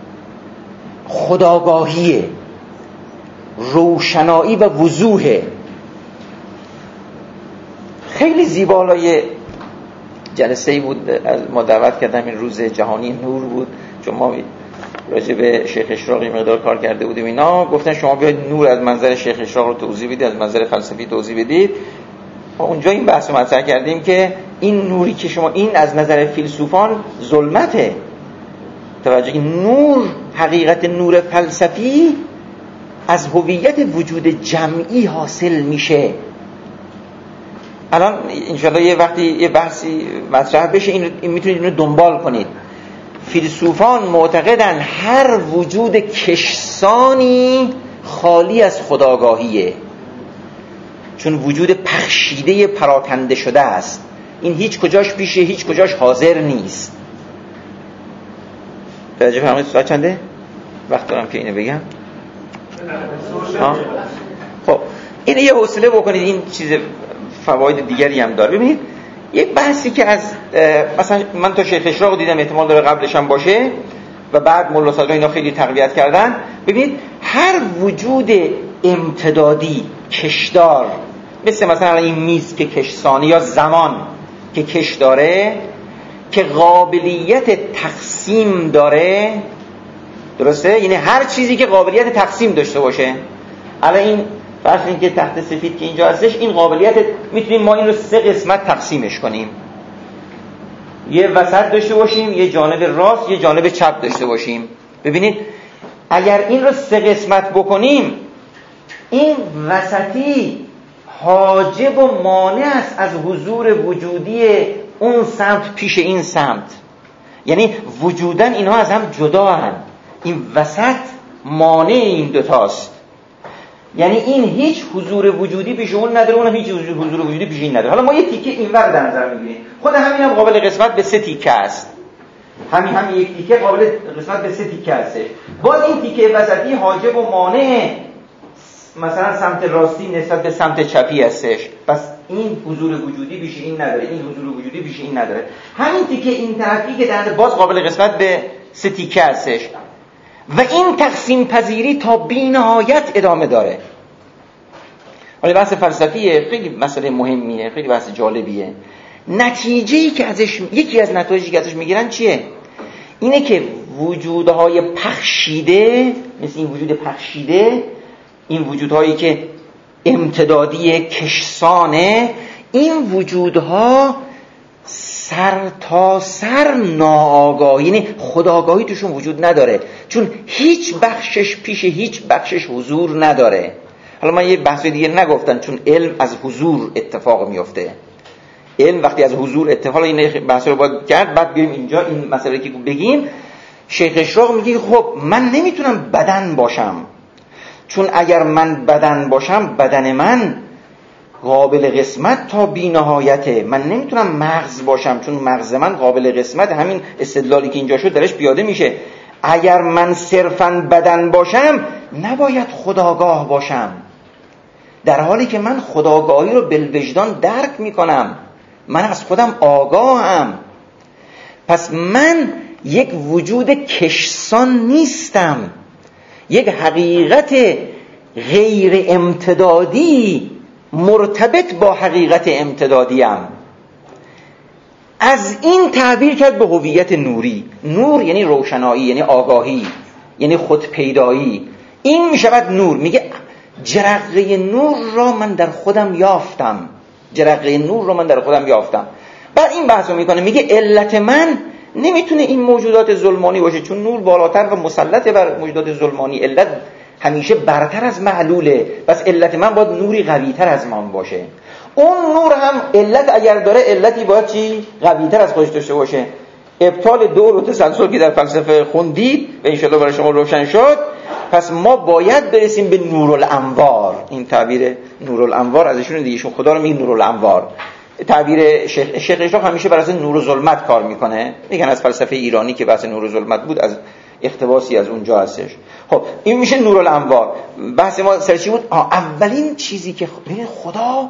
خودآگاهیه، روشنایی و وضوحه. خیلی زیبالای جلسه‌ای بود، ما دعوت کردم، این روز جهانی نور بود، چون ما راجع به شیخ اشراقی مقدار کار کرده بودیم. اینا گفتن شما بیاید نور از منظر شیخ اشراق رو توضیح بدید، از منظر فلسفی توضیح بدید. ما اونجا این بحث رو مطرح کردیم که این نوری که شما، این از نظر فیلسوفان ظلمته. توجه، این نور، حقیقت نور فلسفی از هویت وجود جمعی حاصل میشه. الان انشاءالله یه وقتی یه بحثی مطرح بشه این, این میتونید اینو دنبال کنید. فیلسوفان معتقدن هر وجود کشسانی خالی از خودآگاهیه، چون وجود پخشیده پراکنده شده است. این هیچ کجاش پیشه، هیچ کجاش حاضر نیست. توجه فرمایید. ساعت چنده؟ وقت دارم که اینو بگم؟ خب اینو یه حوصله بکنید، این چیز فواید دیگری هم داره. ببینید یک بحثی که از مثلا من تا شیخ اشراق دیدم، احتمال داره قبلش هم باشه و بعد مولا صدرا اینا خیلی تقویت کردن. ببینید هر وجود امتدادی کشدار، مثل مثلا این میز که کشسانی، یا زمان که کش داره، که قابلیت تقسیم داره، درسته؟ یعنی هر چیزی که قابلیت تقسیم داشته باشه. الان این فرض این که تخت سفید که اینجا هستش، این قابلیت، میتونیم ما این رو سه قسمت تقسیمش کنیم. یه وسط داشته باشیم، یه جانب راست، یه جانب چپ داشته باشیم. ببینید اگر این رو سه قسمت بکنیم، این وسطی حاجب و مانع است از حضور وجودی اون سمت پیش این سمت. یعنی وجودن اینها از هم جدا هستند. این وسط مانع این دوتاست. یعنی این هیچ حضور وجودی پیش اون نداره، اون هیچ حضور وجودی پیش این نداره. حالا ما یه تیکه اینور در نظر می‌گیریم. خود همین هم قابل قسمت به سه تیکه است. همین هم یک تیکه قابل قسمت به سه تیکه است. باز این تیکه وسطی حاجب و مانع مثلا سمت راستی نسبت به سمت چپی هستش. پس این حضور وجودی بیش این نداره، این حضور وجودی بیش این نداره. همین تیکه این طرفی که در باز قابل قسمت به سه تیکه هستش و این تقسیم پذیری تا بی‌نهایت ادامه داره. ولی بحث فلسفیه، خیلی مسئله مهمیه، خیلی بحث جالبیه. نتیجه‌ای که ازش، یکی از نتایجی که ازش میگیرن چیه؟ اینه که وجودهای پخشیده، مثل این وجود پخشیده، این وجودهایی که امتدادی کشسانه، این وجودها سر تا سر ناآگاهی، یعنی خودآگاهی توشون وجود نداره، چون هیچ بخشش پیش هیچ بخشش حضور نداره. حالا من یه بحث دیگه نگفتن، چون علم از حضور اتفاق میفته. علم وقتی از حضور اتفاق، این بحث رو باید کرد، بعد بیایم اینجا این مسئله که بگیم. شیخ اشراق میگه خب من نمیتونم بدن باشم، چون اگر من بدن باشم بدن من قابل قسمت تا بی نهایته. من نمیتونم مغز باشم، چون مغز من قابل قسمت. همین استدلالی که اینجا شد درش پیاده میشه. اگر من صرفاً بدن باشم نباید خودآگاه باشم، در حالی که من خودآگاهی رو بالوجدان درک میکنم، من از خودم آگاهم. پس من یک وجود کشسان نیستم، یک حقیقت غیر امتدادی مرتبط با حقیقت امتدادیم. از این تعبیر کرد به هویت نوری. نور یعنی روشنایی، یعنی آگاهی، یعنی خودپیدایی. این میشود نور. میگه جرقه نور را من در خودم یافتم، جرقه نور را من در خودم یافتم. بعد این بحث رو میکنه، میگه علت من نمیتونه این موجودات ظلمانی باشه، چون نور بالاتر و مسلط بر موجودات ظلمانی. علت همیشه برتر از معلوله، پس علت من باید نوری قوی‌تر از من باشه. اون نور هم علت اگر داره، علتی باید چی؟ قوی‌تر از خودش داشته باشه. ابطال دور و تسلسل که در فلسفه خوندید و انشالله برای شما روشن شد. پس ما باید برسیم به نورالانوار. این تعبیر نورالانوار ازشون دیگه، شون خدا رو میگه نورالانوار. تعبیر شیخ شیخ اشراق همیشه بر اساس نور و ظلمت کار میکنه. میگن از فلسفه ایرانی که بحث نور و ظلمت بود، از اقتباسی از اونجا هستش. خب این میشه نورالانوار. بحث ما سر چی بود؟ اولین چیزی که ببین خدا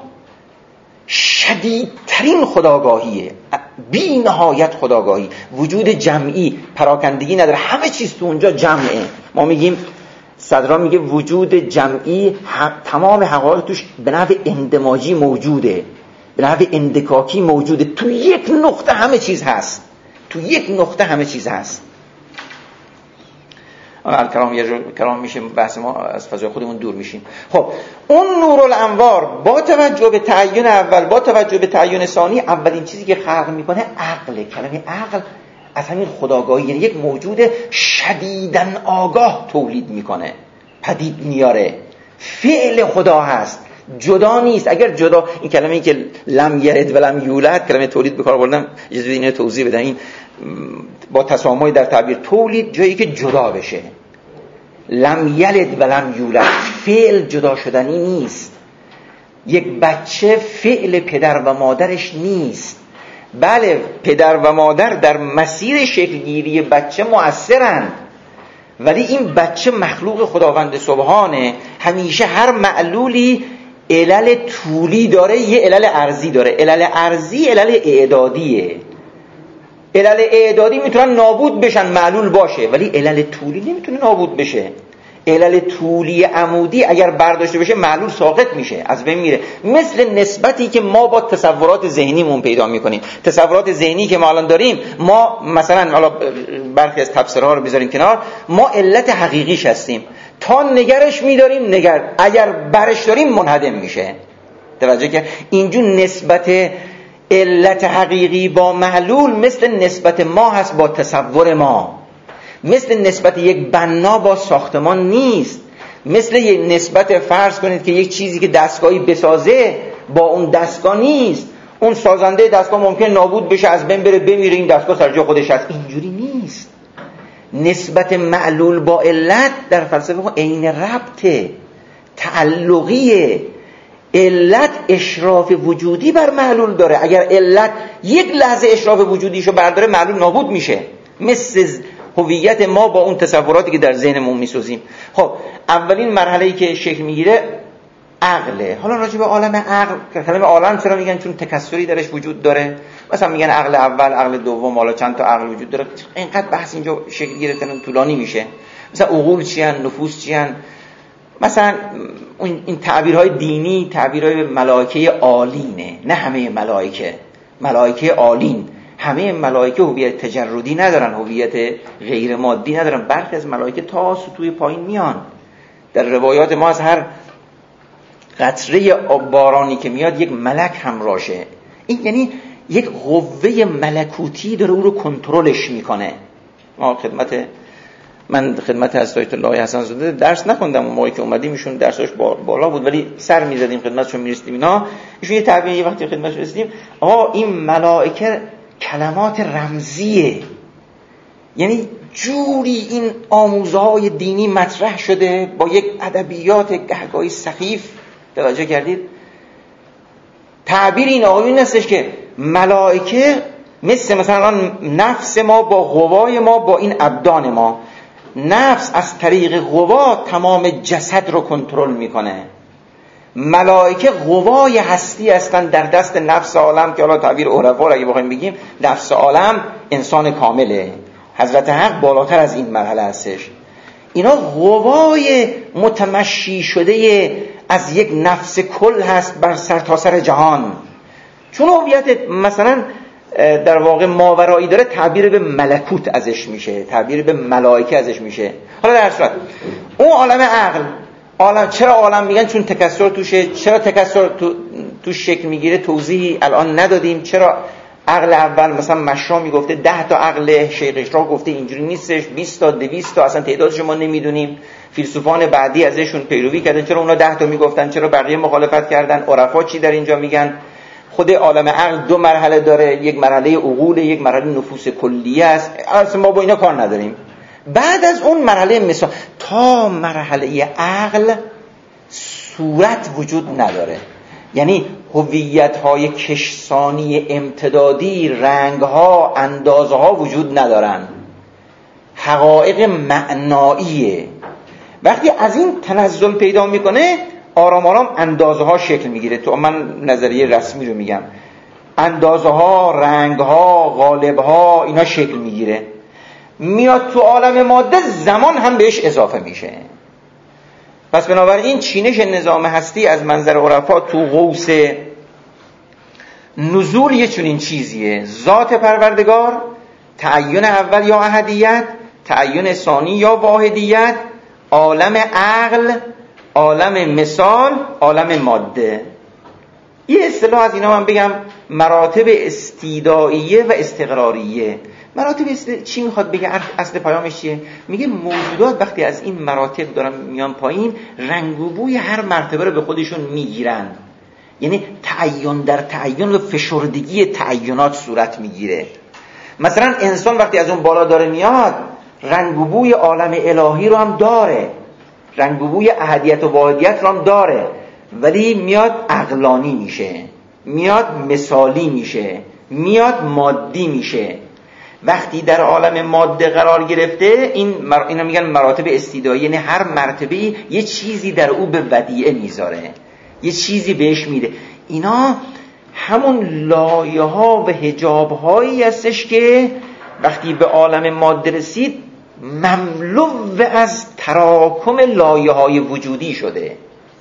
شدیدترین خودآگاهیه، بی نهایت خودآگاهی، وجود جمعی، پراکندگی نداره، همه چیز تو اونجا جمعه. ما میگیم صدرا میگه وجود جمعی حق، تمام حقایق توش به نحو اندماجی موجوده، به نحو اندکاکی موجوده. تو یک نقطه همه چیز هست، تو یک نقطه همه چیز هست. الکلام یه کلام میشه، بحث ما از فضای خودمون دور میشیم. خب اون نورالانوار با توجه به تعین اول، با توجه به تعین ثانی، اولین چیزی که خلق میکنه عقل. کلمه عقل از همین خودآگاهی، یعنی یک موجود شدیداً آگاه تولید میکنه، پدید میاره. فعل خدا هست، جدا نیست. اگر جدا، این کلمه‌ای که لم یلد و لم یولد، کلمه تولید به کار بردم، اجازه بدین اینو توضیح بدم. این با تسامحی در تعبیر تولید، جایی که جدا بشه. لم یلد و لم یولد، فعل جدا شدنی نیست. یک بچه فعل پدر و مادرش نیست. بله پدر و مادر در مسیر شکلگیری بچه مؤثرند، ولی این بچه مخلوق خداوند سبحانه. همیشه هر معلولی علل طولی داره، یه علل ارضی داره. علل ارضی علل اعدادیه. علل اعدادی میتونن نابود بشن، معلول باشه، ولی علل طولی نمیتونه نابود بشه. علل طولی عمودی اگر برداشته بشه معلول ساقط میشه، از بین میره. مثل نسبتی که ما با تصورات ذهنیمون پیدا میکنیم. تصورات ذهنی که ما الان داریم، ما مثلا حالا برخی از تفسیرها رو بذاریم کنار، ما علت حقیقیش هستیم. تا نگرش میداریم نگر، اگر برش داریم منهدم میشه. توجه که اینجور نسبت علت حقیقی با معلول مثل نسبت ما هست با تصور ما، مثل نسبت یک بنا با ساختمان نیست، مثل یک نسبت فرض کنید که یک چیزی که دستگاهی بسازه با اون دستگاه نیست. اون سازنده دستگاه ممکن نابود بشه، از بین بره، بمیره، این دستگاه سر جای خودش هست. اینجوری نیست. نسبت معلول با علت در فلسفه ما عین ربطه، تعلقیه. علت اشراف وجودی بر معلول داره. اگر علت یک لحظه اشراف وجودیشو برداره، معلول نابود میشه. مثل هویت ما با اون تصوراتی که در ذهنمون میسازیم. خب اولین مرحله‌ای که شکل میگیره عقله. حالا راجع به عالم عقل، کلمه عالم چرا میگن؟ چون تکثری درش وجود داره. مثلا میگن عقل اول، عقل دوم، حالا چند تا عقل وجود داره. اینقدر بحث اینجا شکل گرفتن طولانی میشه. مثلا عقول چی ان، نفوس چی ان. مثلا این تعبیرهای دینی تعبیرهای ملائکه عالینه، نه همه ملائکه. ملائکه عالین، همه ملائکه هویت تجردی ندارن، هویت غیر مادی ندارن. برخی از ملائکه تا سطوح پایین میان. در روایات ما از هر قطره بارانی که میاد یک ملک همراهشه. این یعنی یک قوه ملکوتی داره او رو کنترلش میکنه. ما خدمت من خدمت حضرت آیت الله حسن زاده درس نخوندم اون موقعی که اومدیم، ایشون درساش بالا بود ولی سر میزدیم خدمتشون میرسیدیم اینا. ایشون یه تعبیر یه وقتی خدمتش رسیدیم، آقا این ملائکه کلمات رمزیه، یعنی جوری این آموزهای دینی مطرح شده با یک ادبیات گهگاهی سخیف. توجه کردید؟ تعبیر این آقایون هستش که ملائکه مثل مثلا نفس ما با قوای ما با این ابدان ما، نفس از طریق قوا تمام جسد رو کنترل میکنه. ملائکه قوای هستی هستن در دست نفس عالم، که حالا تعبیر عرفا اگه بخوایم بگیم نفس عالم انسان کامله. حضرت حق بالاتر از این مرحله هستش. اینا قوای متمشی شده از یک نفس کل هست بر سرتاسر جهان. چون هویت مثلا در واقع ماورایی داره، تعبیر به ملکوت ازش میشه، تعبیر به ملائکه ازش میشه. حالا در صورت اون عالم عقل، عالم چرا عالم میگن؟ چون تکثر توشه. چرا تکثر تو توش شکل میگیره توضیحی الان ندادیم. چرا عقل اول مثلا مشرا میگفته ده تا عقل، شیخ اشراق گفته اینجوری نیستش، بیست تا دویست تا، اصلا تعدادش ما نمیدونیم. فیلسوفان بعدی ازشون پیروی کردن، چرا اونا ده تا میگفتن، چرا بقیه مخالفت کردن؟ عرفا چی در اینجا میگن؟ خود عالم عقل دو مرحله داره، یک مرحله عقول، یک مرحله نفوس کلیه است. اصلا ما با اینا کار نداریم. بعد از اون مرحله مثال تا مرحله عقل صورت وجود نداره، یعنی هویت‌های کشسانی امتدادی، رنگ‌ها، اندازه‌ها وجود ندارن. حقایق معناییه. وقتی از این تنزل پیدا میکنه، آرام آرام اندازه ها شکل میگیره. تو من نظریه رسمی رو میگم، اندازه ها، رنگ ها، قالب ها، اینا شکل میگیره. میاد تو عالم ماده، زمان هم بهش اضافه میشه. پس بنابراین چینش نظام هستی از منظر عرفا تو قوس نزول یه چنین چیزیه: ذات پروردگار، تعین اول یا احدیت، تعین ثانی یا واحدیت، عالم عقل، عالم مثال، عالم ماده. یه اصطلاح از اینا من بگم: مراتب استیدائیه و استقراریه. مراتب است... چی میخواد بگه؟ اصل پیامش چیه؟ میگه موجودات وقتی از این مراتب دارن میان پایین، رنگ و بوی هر مرتبه رو به خودشون میگیرن. یعنی تعین در تعین و فشردگی تعینات صورت میگیره. مثلا انسان وقتی از اون بالا داره میاد، رنگ و بوی عالم الهی رو هم داره، رنگ و بوی احدیت و واحدیت رو هم داره، ولی میاد عقلانی میشه، میاد مثالی میشه، میاد مادی میشه. وقتی در عالم ماده قرار گرفته، این مر... اینا میگن مراتب استیدایی، یعنی هر مرتبه یه چیزی در او به ودیعه میذاره، یه چیزی بهش میده. اینا همون لایه ها و حجاب هایی هستش که وقتی به عالم ماده رسید، مملو از تراکم لایه های وجودی شده.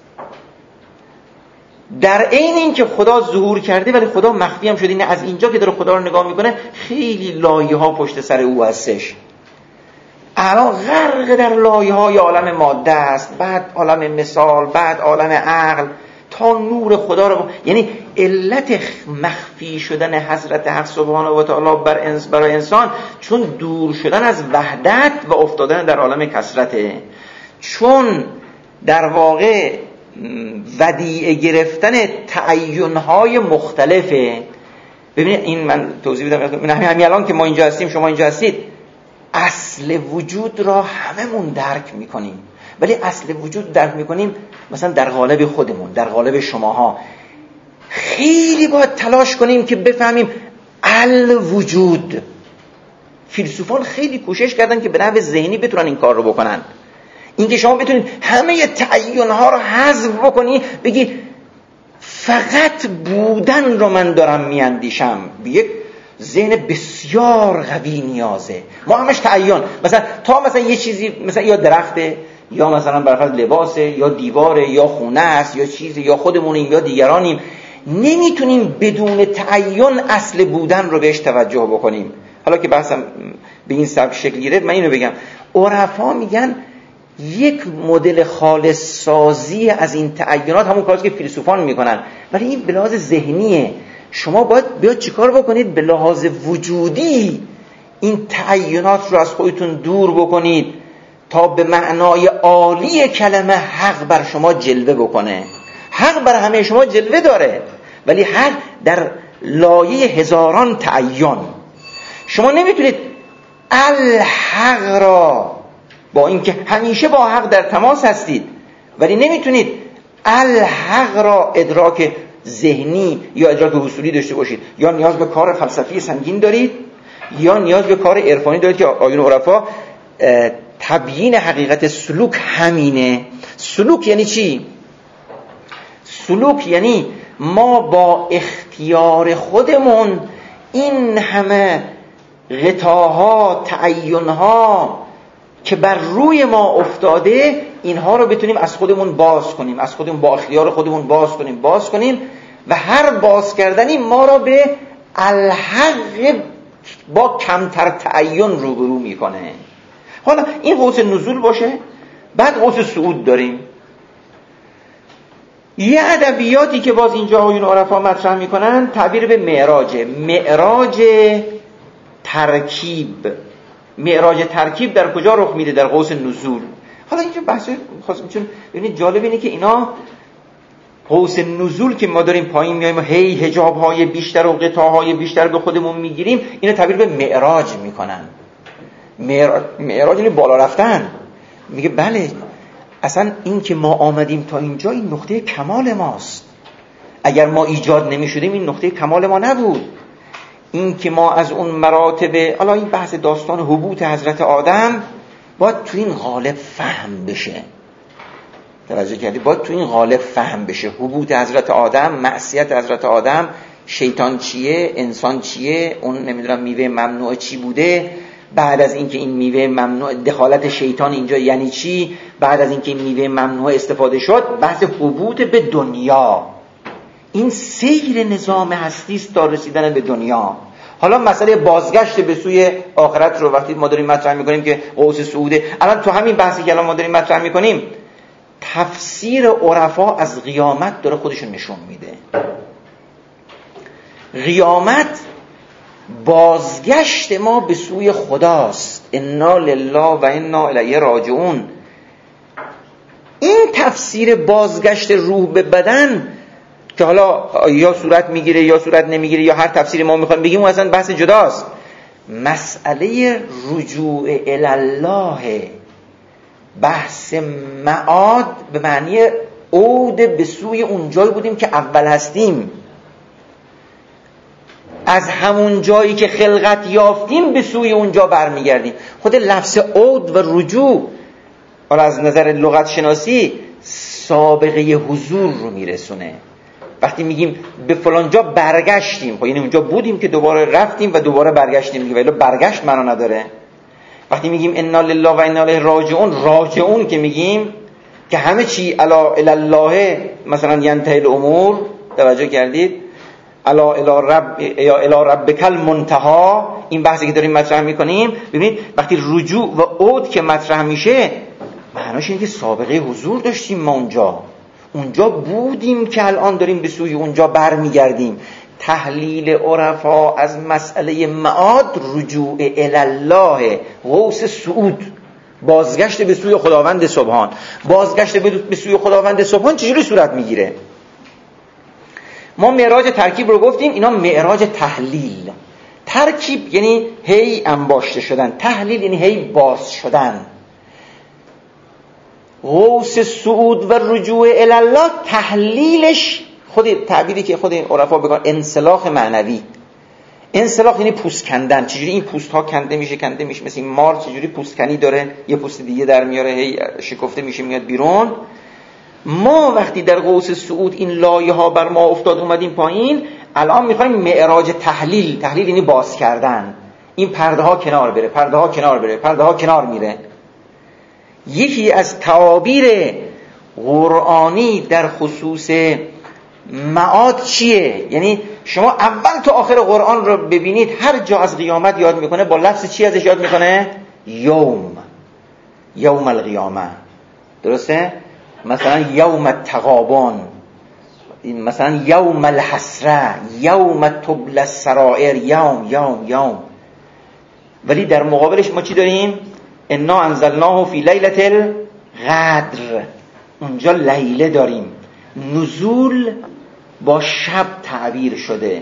در عین این که خدا ظهور کرده ولی خدا مخفی هم شده. اینه از اینجا که داره خدا رو نگاه میکنه، خیلی لایه ها پشت سر او هستش. الان غرق در لایه های عالم ماده است، بعد عالم مثال، بعد عالم عقل، تا نور خدا رو ب... یعنی علت مخفی شدن حضرت حق سبحانه و تعالی بر انس... برای انسان چون دور شدن از وحدت و افتادن در عالم کثرته، چون در واقع ودیعه گرفتن تعین‌های مختلفه. ببینید این من توضیح بدم، همین الان که ما اینجا هستیم شما اینجا هستید، اصل وجود را هممون درک میکنیم، ولی اصل وجود درک میکنیم مثلا در قالب خودمون، در قالب شماها. خیلی باید تلاش کنیم که بفهمیم الوجود. فیلسوفان خیلی کوشش کردن که به نحو ذهنی بتونن این کار رو بکنن، اینکه شما بتونید همه تعین‌ها رو حذف بکنی، بگی فقط بودن رو من دارم میاندیشم. به یک ذهن بسیار قوی نیازه. ما همش تعین، مثلا تا مثلا یه چیزی مثلا یا درخته یا مثلا برخلاف لباسه یا دیواره یا خونه است یا چیزی یا خودمونیم یا دیگرانیم، نمیتونیم بدون تعین اصل بودن رو بهش توجه بکنیم. حالا که بحثم به این سبک شکل گرفت، من اینو بگم، عرفا میگن یک مدل خالص سازی از این تعینات همون کاری که فیلسوفان میکنن، ولی این به لحاظ ذهنیه. شما باید بیاد چیکار بکنید؟ به لحاظ وجودی این تعینات رو از خودتون دور بکنید تا به معنای عالی کلمه حق بر شما جلوه بکنه. حق بر همه شما جلوه داره، ولی حق در لایه هزاران تعین. شما نمیتونید الحق را، با اینکه همیشه با حق در تماس هستید، ولی نمیتونید الحق را ادراک ذهنی یا ادراک حصولی داشته باشید. یا نیاز به کار فلسفی سنگین دارید یا نیاز به کار عرفانی دارید که آیون عرفا تبیین حقیقت سلوک همینه. سلوک یعنی چی؟ سلوک یعنی ما با اختیار خودمون این همه غطاها، تعینها که بر روی ما افتاده، اینها رو بتونیم از خودمون باز کنیم، از خودمون با اختیار خودمون باز کنیم باز کنیم و هر باز کردنی ما رو به الحق با کمتر تعین روبرو میکنه. حالا این قوس نزول باشه، بعد قوس صعود داریم. یه ادبیاتی که باز اینجا آیون عرفا مطرح میکنن تعبیر به معراجه. معراج ترکیب. معراج ترکیب در کجا رخ میده؟ در قوس نزول. حالا اینجا بحث خواستم، چون ببینید جالب اینه که اینا قوس نزول که ما داریم پایین میایم و هی حجاب‌های بیشتر و قطاع‌های بیشتر به خودمون میگیریم، اینا تعبیر به معراج میکنن. معراج یعنی بالا رفتن. میگه بله، اصلا این که ما آمدیم تا اینجا این نقطه کمال ماست. اگر ما ایجاد نمیشدیم این نقطه کمال ما نبود. این که ما از اون مراتب، حالا این بحث داستان هبوط حضرت آدم باید تو این قالب فهم بشه. توجه کردی؟ باید تو این قالب فهم بشه. هبوط حضرت آدم، معصیت حضرت آدم، شیطان چیه، انسان چیه، اون نمیدونم میوه ممنوع چی بوده، بعد از اینکه این میوه ممنوع، دخالت شیطان اینجا یعنی چی، بعد از اینکه این میوه ممنوع استفاده شد، بحث هبوط به دنیا. این سیر نظام هستی است تا رسیدن به دنیا. حالا مسئله بازگشت به سوی آخرت رو وقتی ما داریم مطرح میکنیم که قوس صعوده، الان تو همین بحثی که الان ما داریم مطرح میکنیم، تفسیر عرفا از قیامت داره خودشون نشون میده. قیامت بازگشت ما به سوی خداست. انا لله و انا الیه راجعون. این تفسیر بازگشت روح به بدن که حالا یا صورت میگیره یا صورت نمیگیره یا هر تفسیری ما میخوایم بگیم، اصلا بحث جداست. مسئله رجوع الی الله، بحث معاد به معنی عود به سوی اون جایی بودیم که اول هستیم. از همون جایی که خلقت یافتیم به سوی اونجا برمیگردیم. خود لفظ عود و رجوع حالا از نظر لغت شناسی سابقه حضور رو میرسونه. وقتی میگیم به فلان جا برگشتیم، خب یعنی اونجا بودیم که دوباره رفتیم و دوباره برگشتیم دیگه، ولی برگشت معنا نداره. وقتی میگیم انا لله و انا الیه راجعون، راجعون که میگیم که همه چی الا الی الله مثلا ینتهی الامور، توجه کردید؟ الا الی رب یا الی ربک المنتهی، این بحثی که داریم مطرح میکنیم. ببینید وقتی رجوع و عود که مطرح میشه، معناش اینه که سابقه حضور داشتیم ما اونجا. اونجا بودیم که الان داریم به سوی اونجا برمیگردیم. تحلیل عرفا از مسئله معاد رجوع الالله، غوث صعود، بازگشت به سوی خداوند سبحان. بازگشت به سوی خداوند سبحان چجوری صورت میگیره؟ ما معراج ترکیب رو گفتیم، اینا معراج تحلیل. ترکیب یعنی هی انباشته شدن، تحلیل یعنی هی باز شدن. غوث صعود و رجوع الالله تحلیلش، خود تعبیری که خود عرفا بگن انسلاخ معنوی. انسلاخ یعنی پوست کندن. چجوری این پوست ها کنده میشه کنده میشه، مثل این مار چجوری پوست کنی داره، یه پوست دیگه در میاره، هی شکفته میشه میاد بیرون. ما وقتی در غوث صعود این لایه ها بر ما افتاد اومدیم پایین، الان میخوایم معراج تحلیل. تحلیل یعنی باز کردن. این پرده ها کنار بره، پرده ها کنار بره، پرده ها کنار میره. یکی از تعابیر قرآنی در خصوص معاد چیه؟ یعنی شما اول تا آخر قرآن رو ببینید، هر جا از قیامت یاد میکنه با لفظ چی ازش یاد میکنه؟ یوم، یوم القیامه. درسته؟ مثلا یوم التغابن، مثلا یوم الحسره، یوم تبلی السرائر، یوم یوم یوم. ولی در مقابلش ما چی داریم؟ انا انزلناه فی لیلة القدر. اونجا لیله داریم. نزول با شب تعبیر شده،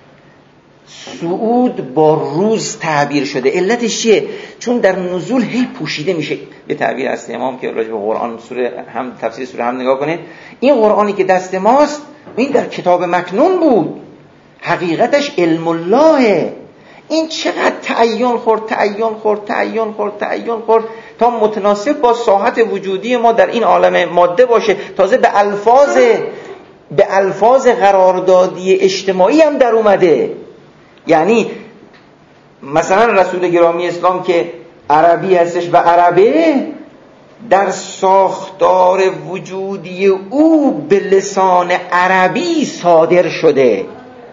صعود با روز تعبیر شده. علتش چیه؟ چون در نزول هی پوشیده میشه. به تعبیر است امام که راجع به قرآن سوره هم تفسیر سوره هم نگاه کنید، این قرآنی که دست ماست این در کتاب مکنون بود، حقیقتش علم الله. این چقدر تعین خورد تعین خورد تعین خورد تعین خورد تا متناسب با ساحت وجودی ما در این عالم ماده باشه. تازه به الفاظ به الفاظ قراردادی اجتماعی هم در اومده. یعنی مثلا رسول گرامی اسلام که عربی هستش و عربه، در ساختار وجودی او به لسان عربی صادر شده.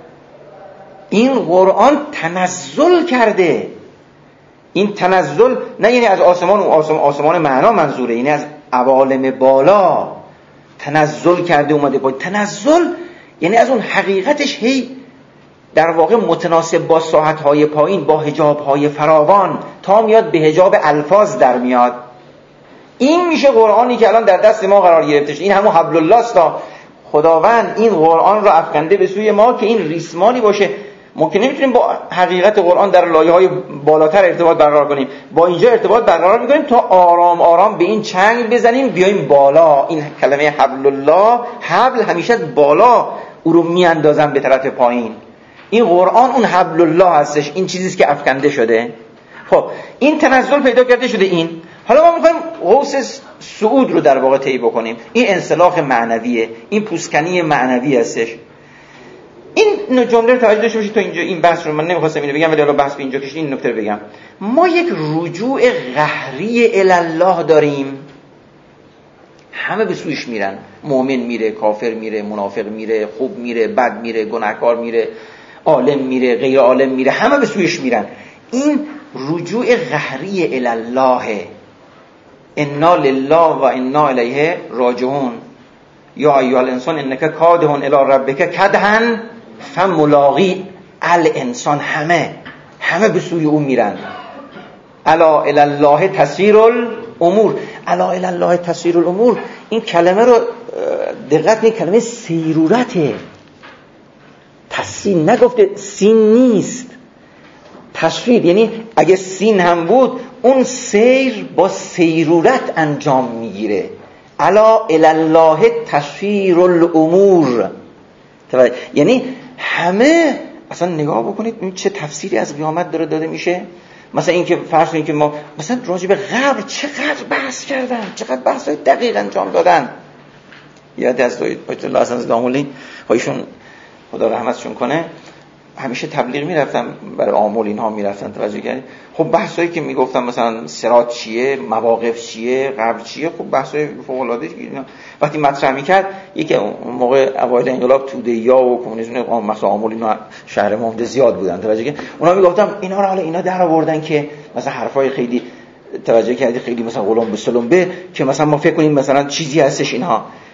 این قرآن تنزل کرده. این تنزل نه یعنی از آسمان و آسمان, آسمان معنا منظوره، یعنی از عوالم بالا تنزل کرده اومده پایین. تنزل یعنی از اون حقیقتش هی در واقع متناسب با ساحت‌های پایین، با حجاب‌های فراوان تا میاد به حجاب الفاظ در میاد. این میشه قرآنی که الان در دست ما قرار گرفته. این همون حبل الله است. خداوند این قرآن رو افکنده به سوی ما که این ریسمانی باشه. ما که نمیتونیم با حقیقت قرآن در لایه‌های بالاتر ارتباط برقرار کنیم، با اینجا ارتباط برقرار می‌کنیم تا آرام آرام به این چنگ بزنیم بیایم بالا. این کلمه حبل الله، حبل همیشه بالا او رو میاندازن به طرف پایین. این قرآن اون حبل الله هستش، این چیزیه که افکنده شده. خب این تنزل پیدا کرده شده. این حالا ما می‌خوایم غوث صعود رو در واقع طی بکنیم. این انسلاخ معنویه، این پوسکنی معنوی هستش. این جمله رو توجه داشته باشید. تو اینجا این بحث رو من نمیخواستم اینو بگم، ولی حالا بحث به اینجا کشید. این نکته رو بگم. ما یک رجوع قهری الی الله داریم. همه به سویش میرن. مؤمن میره، کافر میره، منافق میره، خوب میره، بد میره، گناهکار میره، عالم میره، غیر عالم میره، همه به سویش میرن. این رجوع قهری الی الله. انا لله و انا الیه راجعون. یا ایها الانسان انک کادح الی ربک کدحا فملاقی. الانسان همه همه به سوی اون میرن. الا الی الله تسیر الامور. الا الی الله تسیر الامور. این کلمه رو دقت کنید، کلمه سیرورته. تسین نگفته، سین نیست. تسیر یعنی اگه سین هم بود اون سیر با سیرورت انجام میگیره. الا الی الله تسیر الامور. یعنی همه اصلا نگاه بکنید این چه تفسیری از قیامت داره داده میشه. مثلا این که فرض کنید که ما مثلا راجع به قبر چقدر بحث کردن، چقدر بحث‌های دقیق انجام دادن. یاد از آیت الله حسن دامولی خودشون خدا رحمتشون کنه، همیشه تبلیغ میرفتم برای عامل اینها میرفتن. توجه کردید؟ خب بحثایی که میگفتم مثلا صراط چیه، مواقف چیه، قبر چیه، خب بحثای فوق العاده وقتی مطرح میکرد. یکی اون موقع اوایل انقلاب توده‌یا و کمونیسم قام مثلا عامل اینا شهر ما زیاد بودن. توجه کردید؟ اونا میگفتم اینا رو حالا اینا در آوردن که مثلا حرفای خیلی توجه کردید خیلی مثلا غلام به سلم به که مثلا ما فکر کنیم مثلا چیزی هستش اینها.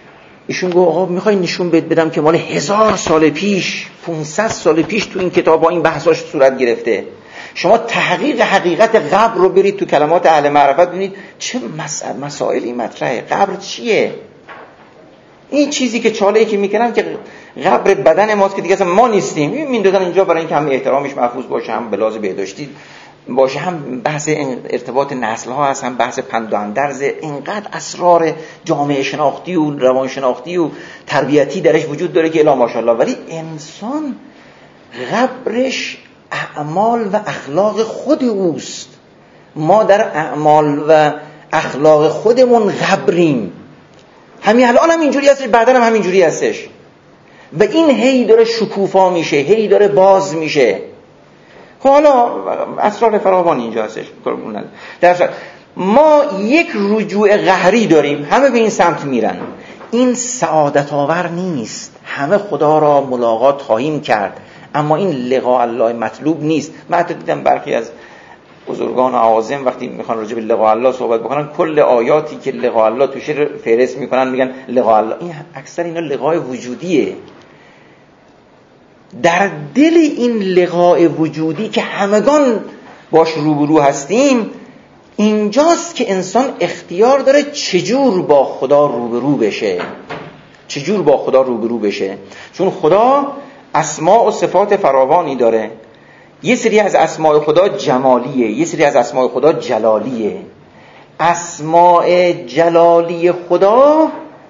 ایشون گفت آقا میخوای نشون بهت بدم که مال هزار سال پیش، پانصد سال پیش تو این کتاب ها این بحثاش صورت گرفته. شما تحقیق حقیقت قبر رو برید تو کلمات اهل معرفت ببینید چه مسائلی مطرحه. قبر چیه؟ این چیزی که چاله‌ای که میکنن که قبر بدن ماست که دیگه اصلا ما نیستیم، میندازن اینجا برای اینکه هم احترامش محفوظ باشه، هم به لحاظ بهداشتی باشه، هم بحث ارتباط نسل ها هست، هم بحث پند و اندرز. اینقدر اسرار جامعه شناختی و روان شناختی و تربیتی درش وجود داره که الا ماشاءالله. ولی انسان قبرش اعمال و اخلاق خود اوست. ما در اعمال و اخلاق خودمون قبریم. همین الان هم اینجوری هستش، بعدا هم همینجوری هستش و این هی داره شکوفا میشه، هی داره باز میشه. خب حالا اسرار فراوان اینجا هستش. در ما یک رجوع قهری داریم، همه به این سمت میرن. این سعادت آور نیست. همه خدا را ملاقات خواهیم کرد، اما این لقاء الله مطلوب نیست. من حتی دیدم برخی از بزرگان اعاظم وقتی میخوان راجع به لقاء الله صحبت بکنن، کل آیاتی که لقاء الله توش فهرست میکنن میگن لقاء الله. این اکثر اینا لقاء وجودیه. در دل این لقاء وجودی که همگان باش روبرو هستیم، اینجاست که انسان اختیار داره چجور با خدا روبرو بشه، چجور با خدا روبرو بشه. چون خدا اسماء و صفات فراوانی داره. یه سری از اسماء خدا جمالیه، یه سری از اسماء خدا جلالیه. اسماء جلالی خدا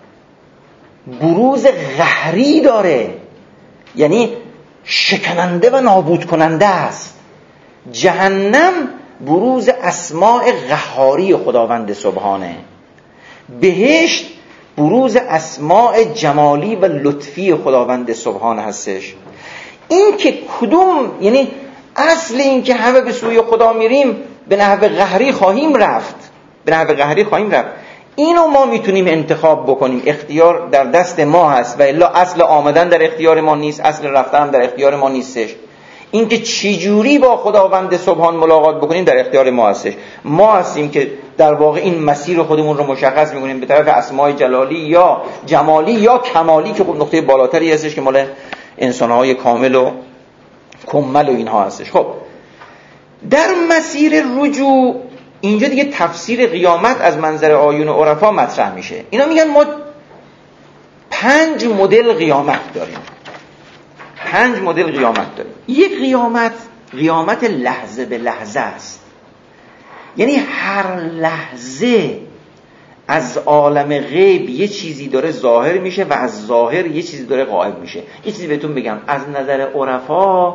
بروز قهری داره، یعنی شکننده و نابود کننده است. جهنم بروز اسماء قهاری خداوند سبحانه. بهشت بروز اسماء جمالی و لطفی خداوند سبحانه هستش. این که کدوم، یعنی اصل این که همه به سوی خدا میریم به نحو قهری خواهیم رفت، به نحو قهری خواهیم رفت. اینو ما میتونیم انتخاب بکنیم، اختیار در دست ما هست و الا اصل آمدن در اختیار ما نیست، اصل رفتن در اختیار ما نیستش. این که چجوری با خداوند سبحان ملاقات بکنیم در اختیار ما هستش. ما هستیم که در واقع این مسیر خودمون رو مشخص میکنیم به طرف اسماء جلالی یا جمالی یا کمالی که خب نقطه بالاتری هستش که مال انسانهای کامل و کمل و اینها هستش. خب در مسیر رجوع اینجا دیگه تفسیر قیامت از منظر آیون عرفا مطرح میشه. اینا میگن ما پنج مدل قیامت داریم. پنج مدل قیامت داریم. یک قیامت قیامت لحظه به لحظه است، یعنی هر لحظه از عالم غیب یه چیزی داره ظاهر میشه و از ظاهر یه چیزی داره غایب میشه. یه چیزی بهتون بگم، از نظر عرفا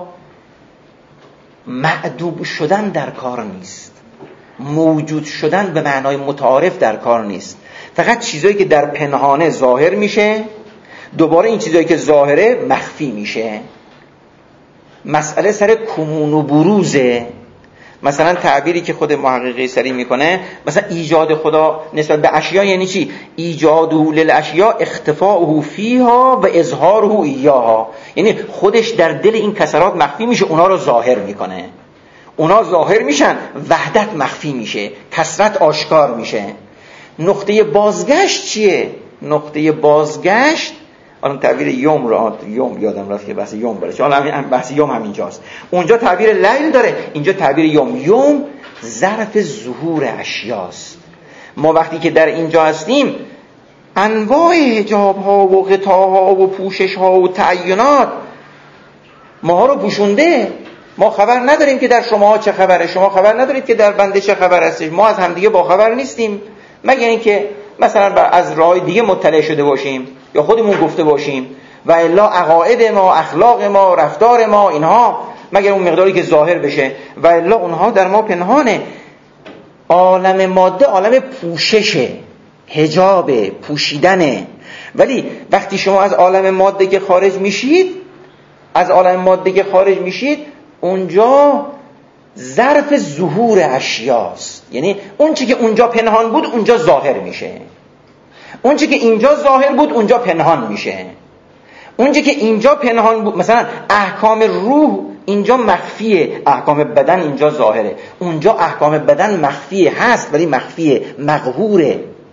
معدوم شدن در کار نیست، موجود شدن به معنای متعارف در کار نیست. فقط چیزایی که در پنهانه ظاهر میشه، دوباره این چیزایی که ظاهره مخفی میشه. مسئله سر کمون و بروزه. مثلا تعبیری که خود محقق قیصری میکنه، مثلا ایجاد خدا نسبت به اشیا یعنی چی؟ ایجاده للاشیا اختفاؤه فیها و اظهاره ایاها، یعنی خودش در دل این کسرات مخفی میشه، اونا رو ظاهر میکنه. اونا ظاهر میشن، وحدت مخفی میشه، کسرت آشکار میشه. نقطه بازگشت چیه؟ نقطه بازگشت، حالا تعبیر یوم رو یوم یادم رفت که بحث یوم باشه، حالا همین بحث یوم همینجاست. اونجا تعبیر لیل داره، اینجا تعبیر یوم. یوم ظرف ظهور اشیاست. ما وقتی که در اینجا هستیم، انواع حجاب ها و غطا ها و پوشش ها و تعینات ما رو پوشونده. ما خبر نداریم که در شما چه خبره، شما خبر ندارید که در بنده چه خبر هستش. ما از همدیگه با خبر نیستیم، مگر اینکه مثلا از راه دیگه مطلع شده باشیم یا خودمون گفته باشیم، و الا عقاید ما، اخلاق ما، رفتار ما، اینها مگر اون مقداری که ظاهر بشه، و الا اونها در ما پنهانه. عالم ماده عالم پوششه، حجاب، پوشیدنه. ولی وقتی شما از عالم ماده که خارج میشید، از عالم ماده که خارج میشید، اونجا ظرف ظهور اشیاست. یعنی اون چی که اونجا پنهان بود اونجا ظاهر میشه، اون چی که اینجا ظاهر بود اونجا پنهان میشه. اون چی که اینجا پنهان بود، مثلا احکام روح اینجا مخفیه، احکام بدن اینجا ظاهره. اونجا احکام بدن مخفیه، هست ولی مخفیه، مقهوره.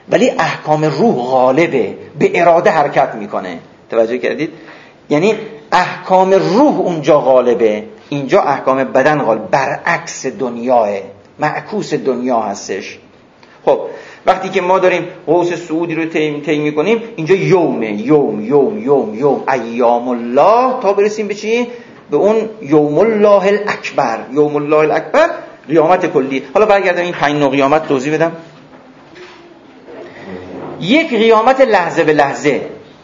ولی احکام روح غالبه، به اراده حرکت میکنه. توجه کردید؟ یعنی احکام روح اونجا غالبه، اینجا احکام بدن غالب، برعکس دنیاه، معکوس دنیا هستش. خب وقتی که ما داریم قوس سعودی رو طی طی می‌کنیم، اینجا یومه، یوم یوم یوم یوم ایام الله، تا برسیم به چی؟ به اون یوم الله الاکبر. یوم الله الاکبر قیامت کلی. حالا برگردم این پنج نوع قیامت توضیح بدم. یک قیامت لحظه به لحظه،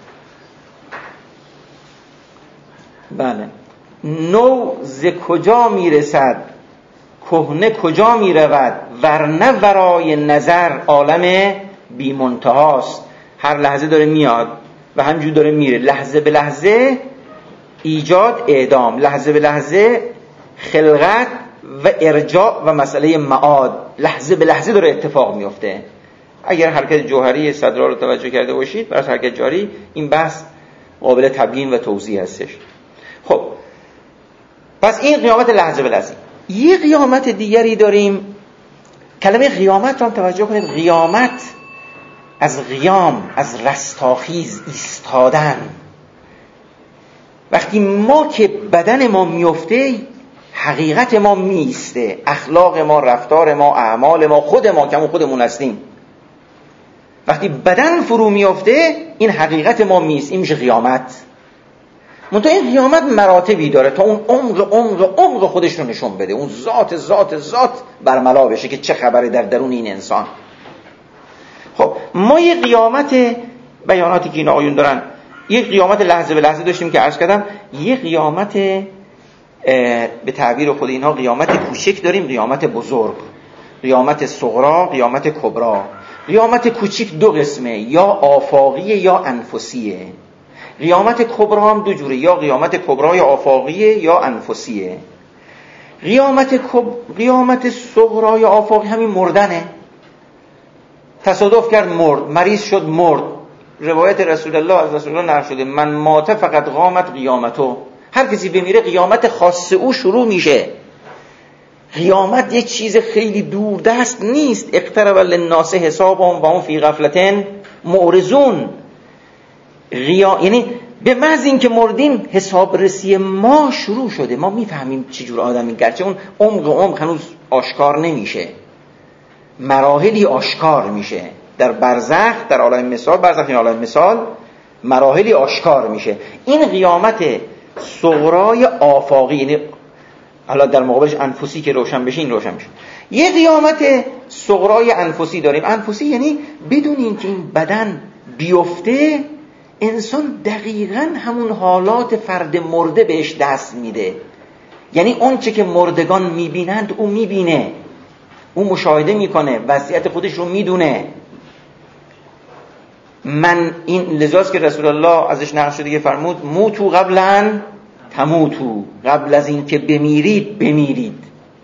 بله، نو ز کجا میرسد کهنه کجا میرود، ورنه ورای نظر عالم بی منتهاست. هر لحظه داره میاد و همجور داره میره، لحظه به لحظه ایجاد اعدام، لحظه به لحظه خلقت و ارجاع و مسئله معاد، لحظه به لحظه داره اتفاق میفته. اگر حرکت جوهری صدرا رو توجه کرده باشید، برای حرکت جاری این بحث قابل تبیین و توضیح هستش. خب پس این قیامت لحظه به لحظه. یه قیامت دیگری داریم، کلمه قیامت رو هم توجه کنید، قیامت از قیام، از رستاخیز، ایستادن. وقتی ما که بدن ما میفته، حقیقت ما میسته، اخلاق ما، رفتار ما، اعمال ما، خود ما که همون خودمون هستیم. وقتی بدن فرو میفته، این حقیقت ما میست، این میشه قیامت. منتها این قیامت مراتبی داره تا اون عمق عمق عمق خودش رو نشون بده، اون ذات ذات ذات برملا بشه که چه خبره در درون این انسان. خب ما یه قیامت، بیاناتی که این آیون دارن، یه قیامت لحظه به لحظه داشتیم که عرض کردم، یه قیامت به تعبیر خود اینها قیامت کوچک داریم، قیامت بزرگ، قیامت صغرا، قیامت کبرا. قیامت کوچک دو قسمه، یا آفاقیه یا انفسیه. قیامت کبرا هم دو جوره، یا قیامت کبرا یا آفاقیه یا انفسیه. قیامت کب... قیامت صغرا یا آفاقی همین مردنه. تصادف کرد مرد، مریض شد مرد. روایت رسول الله از رسول الله نقل شده من مات فقط قامت قیامتو. هر کسی بمیره قیامت خاص او شروع میشه. قیامت یه چیز خیلی دوردست نیست. اقترب للناس حسابهم و هم فی غفلة معرضون. قیام... یعنی به محض این که مردیم حسابرسی ما شروع شده. ما میفهمیم چه جور آدمی، گرچه اون عمق عمق هنوز آشکار نمیشه، مراحلی آشکار میشه در برزخ، در عالم مثال، برزخ این عالم مثال مراحلی آشکار میشه. این قیامت صغرای آفاقی، یعنی حالا در مقابلش انفسی که روشن بشه، این روشن میشه. یه قیامت صغرای انفسی داریم. انفسی یعنی بدون اینکه این بدن بیفته، انسان دقیقاً همون حالات فرد مرده بهش دست میده. یعنی اون چه که مردگان میبینند او میبینه، او مشاهده میکنه، وضعیت خودش رو میدونه. من این لذاست که رسول الله ازش نقل شده که فرمود موتو قبلا تموتو، قبل از این که بمیرید بمیرید.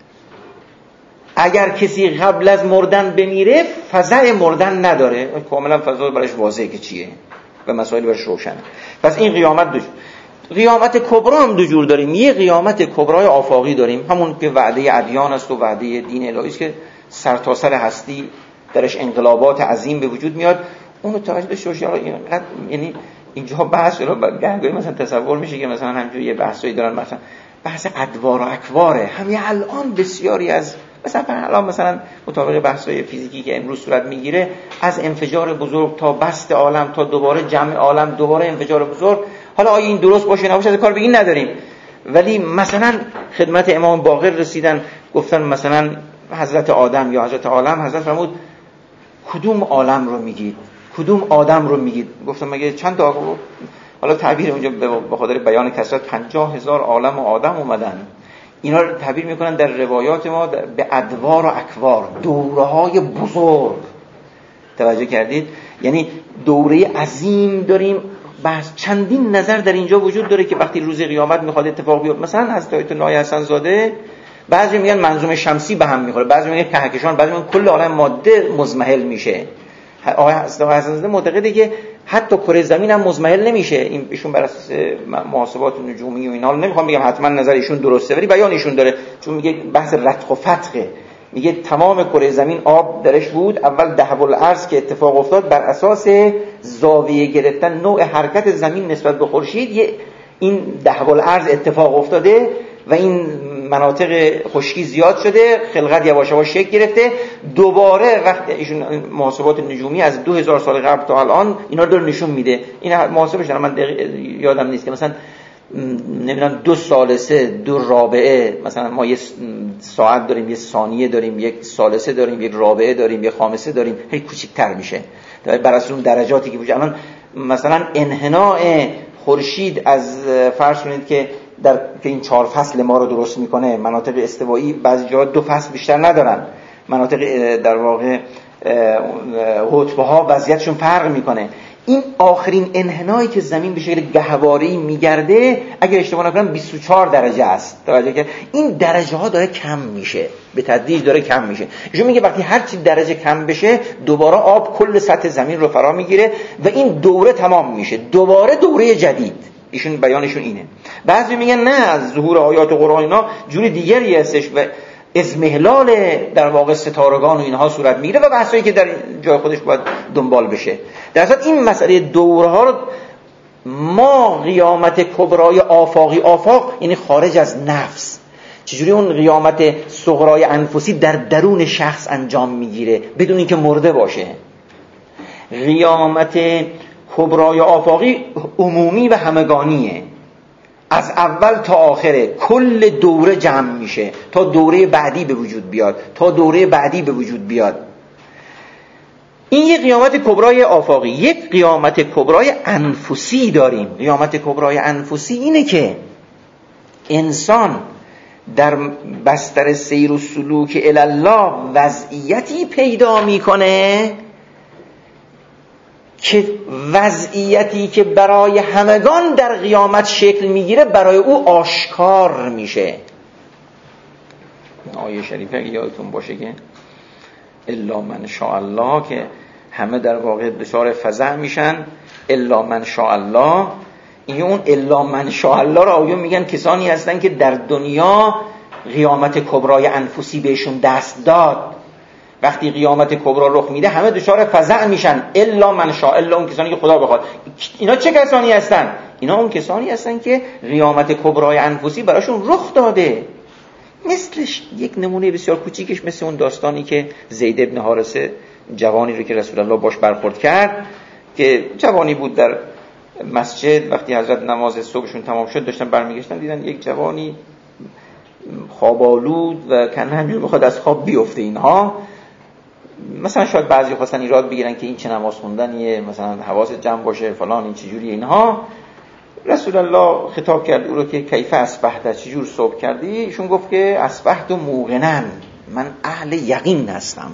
اگر کسی قبل از مردن بمیره فزع مردن نداره، کاملا فضا برش واضحه که چیه و مسائل برش روشنه. پس این قیامت دو جور. قیامت کبرا هم دو جور داریم. یه قیامت کبرای آفاقی داریم، همون که وعده ادیان است و وعده دین الهی است که سرتاسر هستی درش انقلابات عظیم به وجود میاد. اونو توجه داشته باشید. اینقدر یعنی اینجا بحث شده، گاهی مثلا تصور میشه که مثلا همینجوری یه بحثایی دارن، مثلا بحث ادوار و اکواره. همین الان بسیاری از مثلا الان مثلا مطابق بحث‌های فیزیکی که امروز صورت میگیره، از انفجار بزرگ تا بسط عالم تا دوباره جمع عالم، دوباره انفجار بزرگ. حالا آیا این درست باشه نباشه از کار به این نداریم، ولی مثلا خدمت امام باقر رسیدن، گفتن مثلا حضرت آدم یا حضرت عالم، حضرت فرمود کدوم عالم رو میگید، کدوم آدم رو میگید؟ گفتم مگه چند تا؟ حالا تعبیر اونجا به خاطر بیان کثرت پنجاه هزار عالم و آدم اومدن. اینا رو تعبیر میکنن در روایات ما به ادوار و اکوار، دوره‌های بزرگ. توجه کردید؟ یعنی دوره عظیم داریم. بس چندین نظر در اینجا وجود داره که وقتی روز قیامت میخواد اتفاق بیفته، مثلا حضرت آیت الله حسن زاده بعضی میگن منظومه شمسی به هم میخوره، بعضی میگن کهکشان، بعضی میگن کل عالم ماده مزمحل میشه. آقای حضرت حسن زاده معتقده که حتی کره زمین هم مزمحل نمیشه. این ایشون بر اساس محاسبات نجومی و اینا، نمیخوام بگم حتما نظر ایشون درسته ولی بیان ایشون داره، چون میگه بحث رتق و فتقه. میگه تمام کره زمین آب درش بود. اول دهو الارض که اتفاق افتاد بر اساس زاویه گرفتن نوع حرکت زمین نسبت به خورشید، این دهو الارض اتفاق افتاده و این مناطق خشکی زیاد شده، خلقت یواش یواش شکل گرفته. دوباره وقتی ایشون محاسبات نجومی از دو هزار سال قبل تا الان اینا رو نشون میده، این محاسبه شدن من یادم نیست که مثلا نمیدونم دو ثالثه، دو رابعه، مثلا ما یه ساعت داریم، یه ثانیه داریم، یک ثالثه داریم، یک رابعه داریم، یک خامسه داریم، هی کوچیک‌تر میشه بر اساس اون درجاتی که وجود. الان مثلا انحناء خورشید از فرض کنید که در که این چهار فصل ما رو درست میکنه، مناطق استوایی بعضی جاها دو فصل بیشتر ندارن، مناطق در واقع قطب‌ها ها وضعیتشون فرق میکنه. این آخرین انحنایی که زمین به شکل گهواره‌ای میگرده اگر اشتباه نکنم بیست و چهار درجه است. توجه کنید این درجه ها داره کم میشه، به تدریج داره کم میشه. ایشون میگه وقتی هر چی درجه کم بشه دوباره آب کل سطح زمین رو فرا میگیره و این دوره تمام میشه، دوباره دوره جدید. ایشون بیانشون اینه. بعضی میگن نه، از ظهور آیات قرآن اینا جوری دیگری هستش و ازمهلال در واقع ستارگان و اینها صورت میگیره و بحثایی که در جای خودش باید دنبال بشه. در اصل این مسئله دوره ها رو ما قیامت کبرای آفاقی، آفاق یعنی خارج از نفس، چجوری اون قیامت صغرای انفسی در درون شخص انجام میگیره بدون اینکه مرده باشه. قیامت کبرای آفاقی عمومی و همگانیه، از اول تا آخره، کل دوره جمع میشه تا دوره بعدی به وجود بیاد، تا دوره بعدی به وجود بیاد. این یک قیامت کبرای آفاقی. یک قیامت کبرای انفسی داریم. قیامت کبرای انفسی اینه که انسان در بستر سیر و سلوک الله وضعیتی پیدا میکنه که وضعیتی که برای همگان در قیامت شکل میگیره برای او آشکار میشه. آیه شریفه اگه یادتون باشه که الا من شاء الله، که همه در واقع دچار فزع میشن، الا من شاء الله. این اون الا من شاء الله را آیون میگن کسانی هستن که در دنیا قیامت کبرای انفسی بهشون دست داد. وقتی قیامت کبرا رخ میده همه دچار فزع میشن، الا من شاء، الا اون کسانی که خدا بخواد. اینا چه کسانی هستن؟ اینا اون کسانی هستن که قیامت کبرای انفسی براشون رخ داده. مثلش یک نمونه بسیار کوچیکش مثل اون داستانی که زید ابن حارثه، جوانی رو که رسول الله باش برخورد کرد، که جوانی بود در مسجد، وقتی حضرت نماز صبحشون تمام شد داشتن برمیگشتن دیدن یک جوانی خوابالود و کنه همجور میخواد از خواب بیفته. اینها مثلا شاید بعضی خواستن ایراد بگیرن که این چه نماز خوندنیه، مثلا حواست جمع باشه فلان، این چجوریه. اینها رسول الله خطاب کرد او رو که کیف اصبحت، چجور صبح کردی؟ ایشون گفت که اصبحت موقنن، من اهل یقین هستم.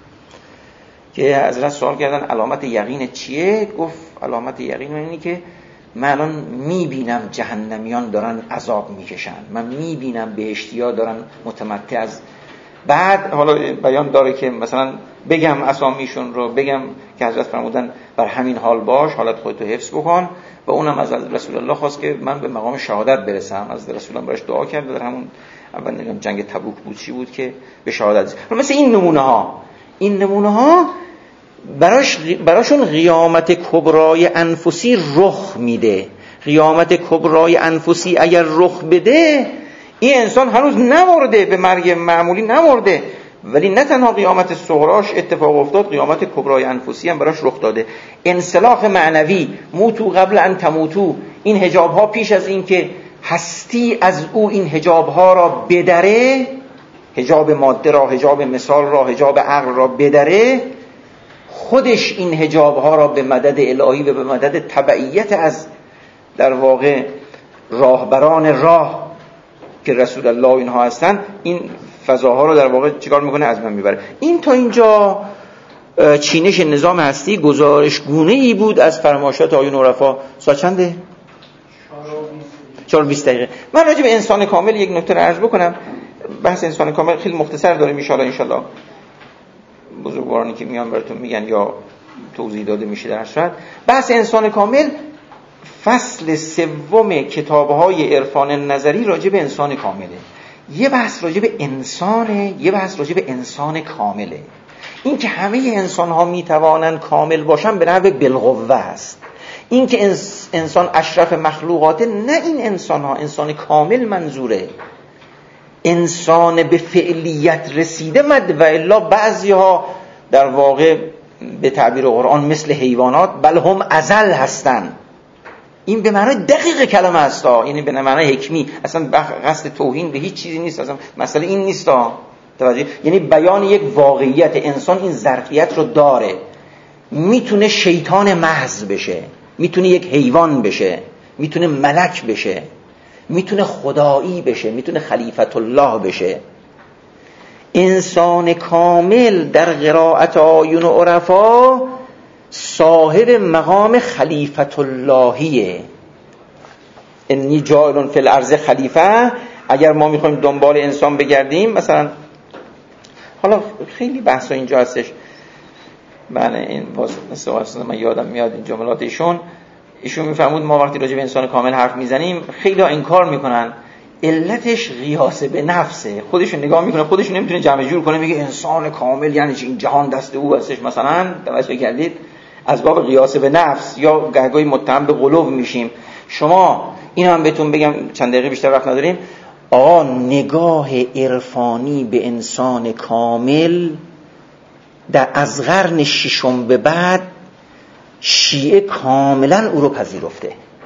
که حضرت سوال کردن علامت یقین چیه؟ گفت علامت یقین اینه که من الان میبینم جهنمیان دارن عذاب میکشن، من میبینم بهشتیا دارن متمتع از. بعد حالا بیان داره که مثلا بگم اسامیشون رو، بگم که حضرت فرمودن بر همین حال باش، حالت خودتو حفظ بکن. و اونم از رسول الله خواست که من به مقام شهادت برسم. از رسول الله براش دعا کرد، در همون اول نگم جنگ تبوک بود چی بود که به شهادت. مثلا این نمونه ها این نمونه ها براش براشون قیامت کبرای انفسی رخ میده. قیامت کبرای انفسی اگر رخ بده، این انسان هنوز نمرده، به مرگ معمولی نمرده، ولی نه تنها قیامت صغراش اتفاق افتاد، قیامت کبرای انفسی هم براش رخ داده. انسلاخ معنوی، موتو قبل ان تموتو، این حجاب ها پیش از این که هستی از او این حجاب ها را بدره، حجاب ماده را، حجاب مثال را، حجاب عقل را بدره، خودش این حجاب ها را به مدد الهی و به مدد تبعیت از در واقع راهبران راه که رسول الله اینها هستن، این فضاها رو در واقع چیکار میکنه؟ از من میبره. این تا اینجا چینش نظام هستی گزارش گونه ای بود از فرمایشات آیون عرفا. ساعت چنده؟ چهار و بیست دقیقه. من راجع به انسان کامل یک نکته رو عرض بکنم. بحث انسان کامل خیلی مختصر داریم ان شاء الله. ان شاء الله بزرگوارانی که میان براتون میگن یا توضیح داده میشه در صورت. بحث انسان کامل فصل سوم کتاب‌های عرفان نظری راجع به انسان کامله. یه بحث راجع به انسانه، یه بحث راجع به انسان کامله. این که همه انسان ها می توانند کامل باشن به نحو بالقوه است. این که انسان اشرف مخلوقاته، نه این انسان ها، انسان کامل منظوره، انسان به فعلیت رسیده مد و الا بعضی ها در واقع به تعبیر قرآن مثل حیوانات بل هم ازل هستن. این به معنای دقیق کلمه است، یعنی به معنای حکمی، اصلا قصد توهین به هیچ چیزی نیست، اصلا مسئله این نیست. توجه، یعنی بیان یک واقعیت. انسان این ظرفیت رو داره، میتونه شیطان محض بشه، میتونه یک حیوان بشه، میتونه ملک بشه، میتونه خدایی بشه، میتونه خلیفت الله بشه. انسان کامل در قرائت آیون و عرفا صاحب مقام خلیفت اللهیه. انی جاعل فی الارض خلیفه. اگر ما میخوایم دنبال انسان بگردیم، مثلا حالا خیلی بحثا اینجا هستش، بله این واسه من یادم میاد این جملات ایشون ایشون میفهمود ما وقتی راجع به انسان کامل حرف میزنیم خیلی ها انکار میکنن، علتش قیاس به نفسه. خودشون نگاه میکنه، خودشون نمیتونه جمع جور کنه، میگه انسان کامل یعنی چی؟ این جهان دست او هستش مثلا. توجه کردید؟ از باب قیاس به نفس یا گهگاهی متهم به غلو میشیم. شما اینو هم بهتون بگم، چند دقیقه بیشتر وقت نداریم. آقا نگاه عرفانی به انسان کامل در از قرن ششم به بعد شیعه کاملا او رو پذیرفته.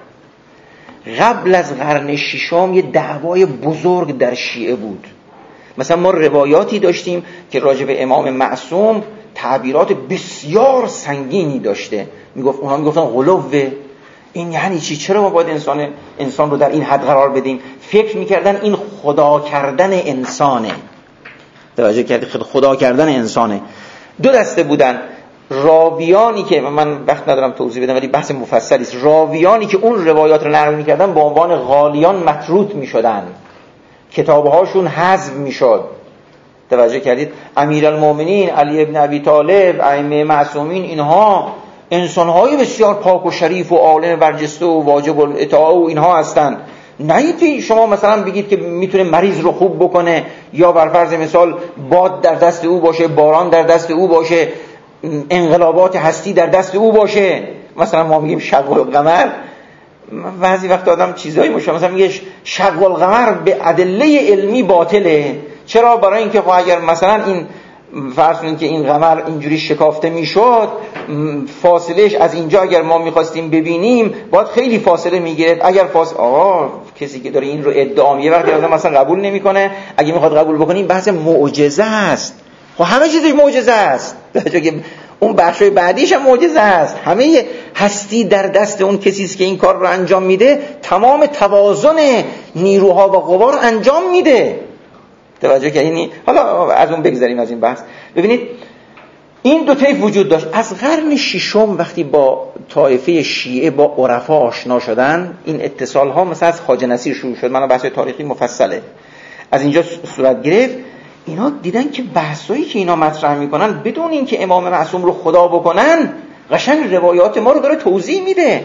قبل از قرن ششم یه دعوای بزرگ در شیعه بود. مثلا ما روایاتی داشتیم که راجع به امام معصوم تعبیرات بسیار سنگینی داشته، میگفت اونها میگفتن غلوه، این یعنی چی؟ چرا ما باید انسان انسان رو در این حد قرار بدیم؟ فکر میکردن این خدا کردن انسانه. توجه کردید؟ خدا کردن انسانه. دو دسته بودن، راویانی که من وقت ندارم توضیح بدم ولی بحث مفصلی است، راویانی که اون روایات رو نقل میکردن به عنوان غالیان مطرود میشدن، کتابهاشون حذف میشد. توجه کردید؟ امیرالمومنین علی ابن ابی طالب، ائمه معصومین، اینها انسان‌های بسیار پاک و شریف و عالم برجسته و واجب الاطاعه و اینها هستن. نه شما مثلا بگید که میتونه مریض رو خوب بکنه، یا بر فرض مثال باد در دست او باشه، باران در دست او باشه، انقلابات هستی در دست او باشه. مثلا ما میگیم شق القمر، بعضی وقت آدم چیزایی باشه مثلا میگه شق القمر به ادله علمی باطله. چرا؟ برای اینکه خب اگر مثلا این فرض کنید که این قمر اینجوری شکافته میشد، فاصلهش از اینجا اگر ما میخواستیم ببینیم باید خیلی فاصله میگرفت. اگر فاصله آه کسی که داره این رو ادعا یه وقتی آدم مثلا قبول نمیکنه، اگه میخواد قبول بکنه این بحث معجزه است. خب همه چیزش معجزه است، اون بخشای بعدیش هم معجزه است. همه هستی در دست اون کسی است که این کار رو انجام میده، تمام توازن نیروها و قوا رو انجام میده. توجه کردین؟ حالا از اون بگذاریم از این بحث. ببینید این دو طیف وجود داشت. از قرن ششم وقتی با طایفه شیعه با عرفا آشنا شدن، این اتصال ها مثلا از خواجه نصیر شروع شد. من بحث تاریخی مفصله از اینجا صورت گرفت. اینا دیدن که بحثایی که اینا مطرح میکنن بدون اینکه امام معصوم رو خدا بکنن، قشنگ روایات ما رو داره توضیح میده.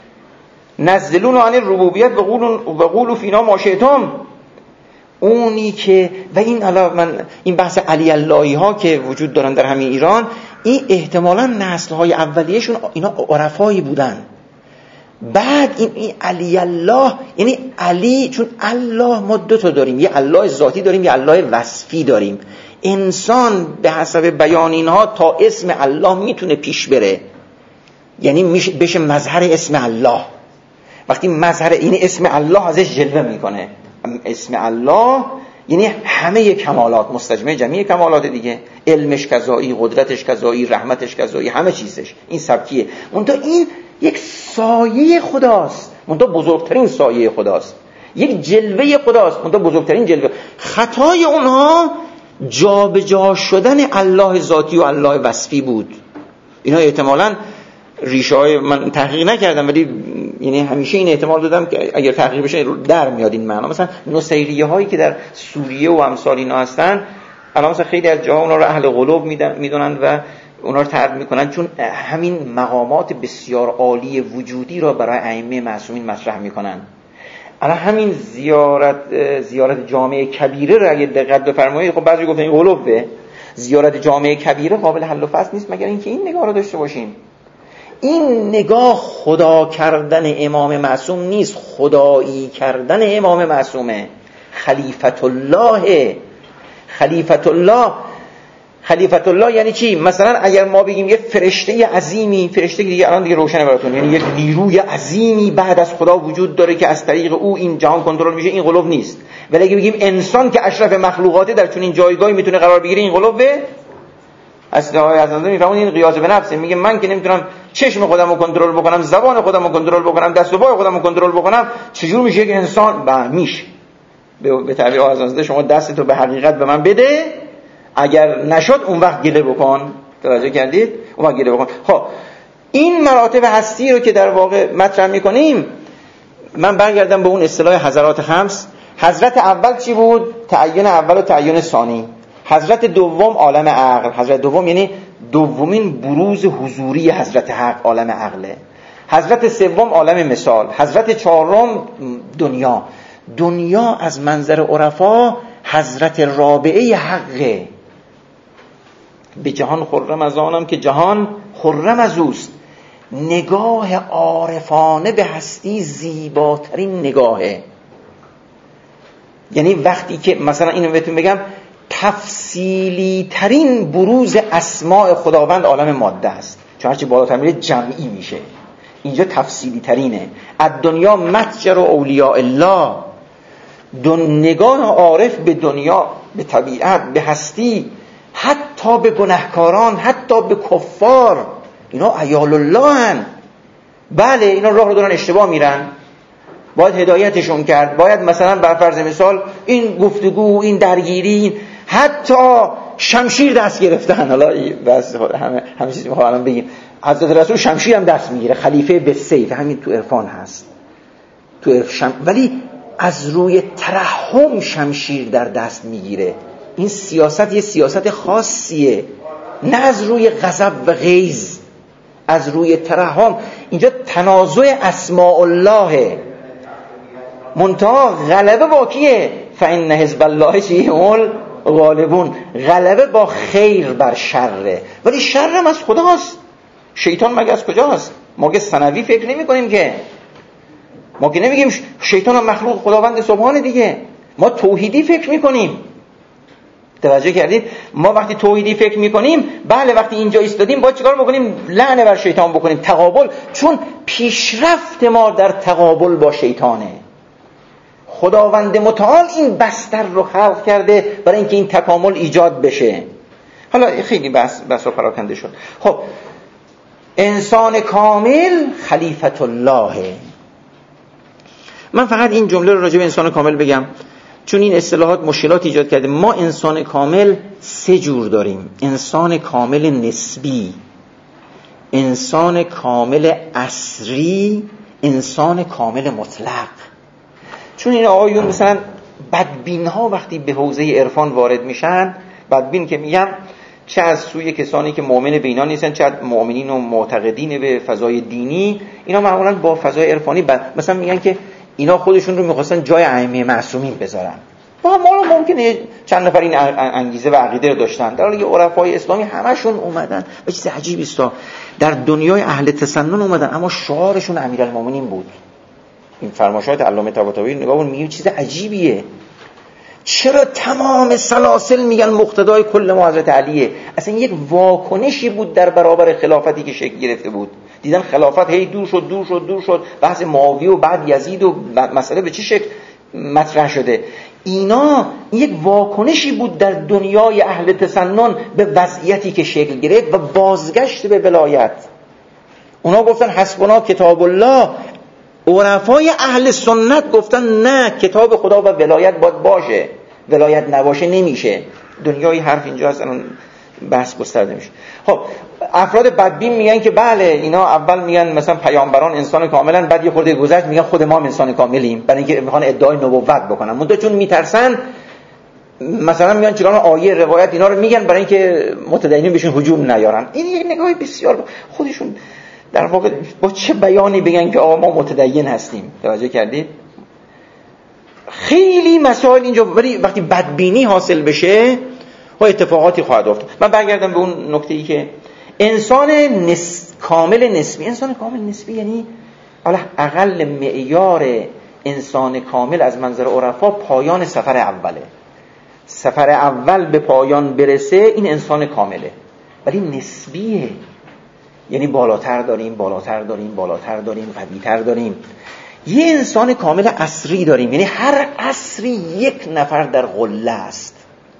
نزلون عن الربوبیت و قولوا فینا ما شئتم. اونی که و این حالا من این بحث علی اللهی ها که وجود دارن در همین ایران، این احتمالاً نسل های اولیه‌شون اینا عرفایی بودن. بعد این, این علی الله یعنی علی، چون الله ما دو تا داریم، یه الله ذاتی داریم، یه الله وصفی داریم. انسان به حسب بیان اینها تا اسم الله میتونه پیش بره، یعنی بشه مظهر اسم الله. وقتی مظهر این اسم الله ازش جلوه میکنه، اسم الله یعنی همه کمالات، مستجمع جمعی کمالات دیگه، علمش کذایی، قدرتش کذایی، رحمتش کذایی، همه چیزش این سبکیه. منتها این یک سایه خداست، منتها بزرگترین سایه خداست، یک جلوه خداست، منتها بزرگترین جلوه. خطای اونها جابجا شدن الله ذاتی و الله وصفی بود. اینا احتمالاً ریشه های من تحقیق نکردم ولی یعنی همیشه این احتمال دادم که اگر تحقیق بشه در میاد این معنا. مثلا نصیریه هایی که در سوریه و امثال اینا هستن، الان مثلا خیلی از جاها اونا رو اهل قلوب میدونن و اونا رو ترد میکنن، چون همین مقامات بسیار عالی وجودی را برای ائمه معصومین مطرح میکنن. الان همین زیارت زیارت جامع کبیره رو اگه دقت بفرمایید، خب بعضی گفتن این غلوه، زیارت جامع کبیره قابل حل و فصل نیست مگر اینکه این نگاه رو داشته باشیم. این نگاه خدا کردن امام معصوم نیست، خدایی کردن امام معصومه. خلیفت الله، خلیفت الله خلیفت الله یعنی چی؟ مثلا اگر ما بگیم یه فرشته عظیمی، فرشته دیگه الان دیگه روشنه براتون، یعنی یک نیروی عظیمی بعد از خدا وجود داره که از طریق او این جهان کنترل میشه، این غلو نیست. ولی اگه بگیم انسان که اشرف مخلوقاته در چنین جایگاهی میتونه قرار بگیره، این غلوه. اصل آقای حضرت میفهمون این قیاس به نفسه. میگه من که نمیتونم چشم خودم رو کنترل بکنم، زبان خودم رو کنترل بکنم، دست و پای خودم رو کنترل بکنم، چجور میشه که انسان به میشه؟ به تعبیر آقای حضرت شما دستتو به حقیقت به من بده، اگر نشد اون وقت گله بکن. توجه کردید؟ اون وقت گله بکن. خب این مراتب هستی رو که در واقع مطرح میکنیم، من برگردم به اون اصطلاح حضرات خمس. حضرت اول چی بود؟ تعین اول و تعین ثانی. حضرت دوم عالم عقل. حضرت دوم یعنی دومین بروز حضوری حضرت حق، عالم عقله. حضرت سوم عالم مثال. حضرت چهارم دنیا. دنیا از منظر عرفا حضرت رابعه حقه. به جهان خرم از آنم که جهان خرم از اوست. نگاه عارفانه به هستی زیباترین نگاهه. یعنی وقتی که مثلا اینو بهتون بگم، تفصیلی ترین بروز اسماء خداوند عالم ماده است، چون هرچی بالاتر میره جمعی میشه. اینجا تفصیلی ترینه. از دنیا متجر و اولیاء الله. دون نگاه عارف به دنیا، به طبیعت، به هستی، حتی به گناهکاران، حتی به کفار، اینا عیال الله هن. بله اینا راه رو دارن اشتباه میرن، باید هدایتشون کرد. باید مثلا بر فرض مثال این گفتگو، این درگیری، حتی شمشیر دست گرفتن. حالا بس همه همه چیزی ما الان بگیم، حضرت رسول شمشیر هم دست میگیره، خلیفه به سیف، همین تو عرفان هست. تو عرفان ولی از روی ترحم شمشیر در دست میگیره. این سیاست یه سیاست خاصیه، نه از روی غضب و غیظ، از روی ترحم. اینجا تنازع اسماء الله، منتها غلبه با کیه؟ فإن حزب الله هم الغالبون. غلبه با خیر بر شره، ولی شر هم از خداست. شیطان مگه از کجاست؟ ما که ثانوی فکر نمی کنیم که، ما که نمیگیم شیطان هم مخلوق خداوند سبحانه دیگه، ما توحیدی فکر میکنیم. توجه کردید؟ ما وقتی توحیدی فکر میکنیم، بله وقتی اینجا ایستادیم باید چیکار بکنیم؟ لعنه بر شیطان بکنیم، تقابل، چون پیشرفت ما در تقابل با شیطانه. خداوند متعال این بستر رو خلق کرده برای اینکه این تکامل ایجاد بشه. حالا خیلی بس بسا پراکنده شد. خب انسان کامل خلیفت الله. من فقط این جمله رو راجع به انسان کامل بگم، چون این اصطلاحات مشکلات ایجاد کرده. ما انسان کامل سه جور داریم: انسان کامل نسبی، انسان کامل عصری، انسان کامل مطلق. چون این آقایون مثلا بدبین ها وقتی به حوزه عرفان وارد میشن، بدبین که میگم چه از سوی کسانی که مؤمن به اینا نیستن، چه مؤمنین و معتقدین به فضای دینی، اینا معمولا با فضای عرفانی بد... مثلا میگن که اینا خودشون رو میخواستن جای ائمه معصومین بذارن. با ما ممکنه چند نفر این انگیزه و عقیده رو داشتن، در حالی که عرفای اسلامی همشون اومدن و چیز عجیبی است، در دنیای اهل تسنن اومدن اما شعارشون امیرالمومنین بود. این فرمایشات علامه طباطبایی نگاه کن، میگه چیز عجیبیه. چرا تمام سلاسل میگن مقتدای کل ما حضرت علیه؟ اصلا یک واکنشی بود در برابر خلافتی که شکل گرفته بود. دیدن خلافت هی دور شد دور شد دور شد، بحث معاویه و بعد یزید و مسئله به چه شکل مطرح شده. اینا یک واکنشی بود در دنیای اهل تسنن به وضعیتی که شکل گرفت و بازگشت به ولایت. اونا گفتن حسبنا کتاب الله. عرفای اهل سنت گفتن نه، کتاب خدا و ولایت باید باشه، ولایت نباشه نمیشه. دنیای حرف اینجا هست، الان بحث گسترده میشه. خب افراد بدبین میگن که بله اینا اول میگن مثلا پیامبران انسان کاملن، بعد یه خورده گذشت میگن خود ما هم انسان کاملیم، برای اینکه میخوان ادعای نبوت بکنن. منتها چون میترسن مثلا میگن چرا آیه روایت اینا رو میگن برای اینکه متدینین بهشون هجوم نیارن. این یک نگاه بسیار خودشون در واقع با چه بیانی بگن که آقا ما متدین هستیم. توجه کردید؟ خیلی مسائل اینجا، ولی وقتی بدبینی حاصل بشه و اتفاقاتی خواهد افتاد. من برگردم به اون نکته‌ای که انسان نس... کامل نسبی، انسان کامل نسبی یعنی حالا اقل معیار انسان کامل از منظر عرفا پایان سفر اوله. سفر اول به پایان برسه این انسان کامله، ولی نسبیه، یعنی بالاتر داریم بالاتر داریم بالاتر داریم قوی‌تر داریم. یه انسان کامل عصری داریم، یعنی هر عصری یک نفر در قله است،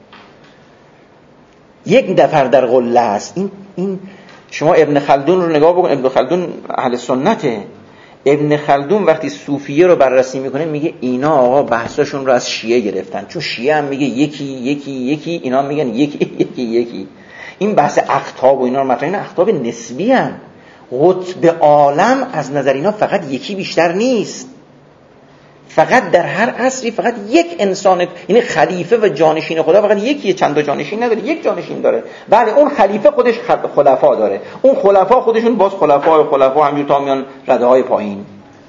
یک نفر در قله است. این این شما ابن خلدون رو نگاه بکن. ابن خلدون اهل سنته. ابن خلدون وقتی صوفیه رو بررسی میکنه میگه اینا آقا بحثاشون رو از شیعه گرفتن، چون شیعه هم میگه یکی یکی یکی، اینا میگن یکی یکی یکی. این بحث اقطاب و اینا رو مطرح، این اقطاب نسبی هم. قطب عالم از نظر اینا فقط یکی بیشتر نیست، فقط در هر عصری فقط یک انسان، یعنی خلیفه و جانشین خدا فقط یکیه، چند تا جانشین نداره، یک جانشین داره. بله اون خلیفه خودش خلفا داره، اون خلفا خودشون باز خلفای خلفا همینجور تا میان رده های پایین.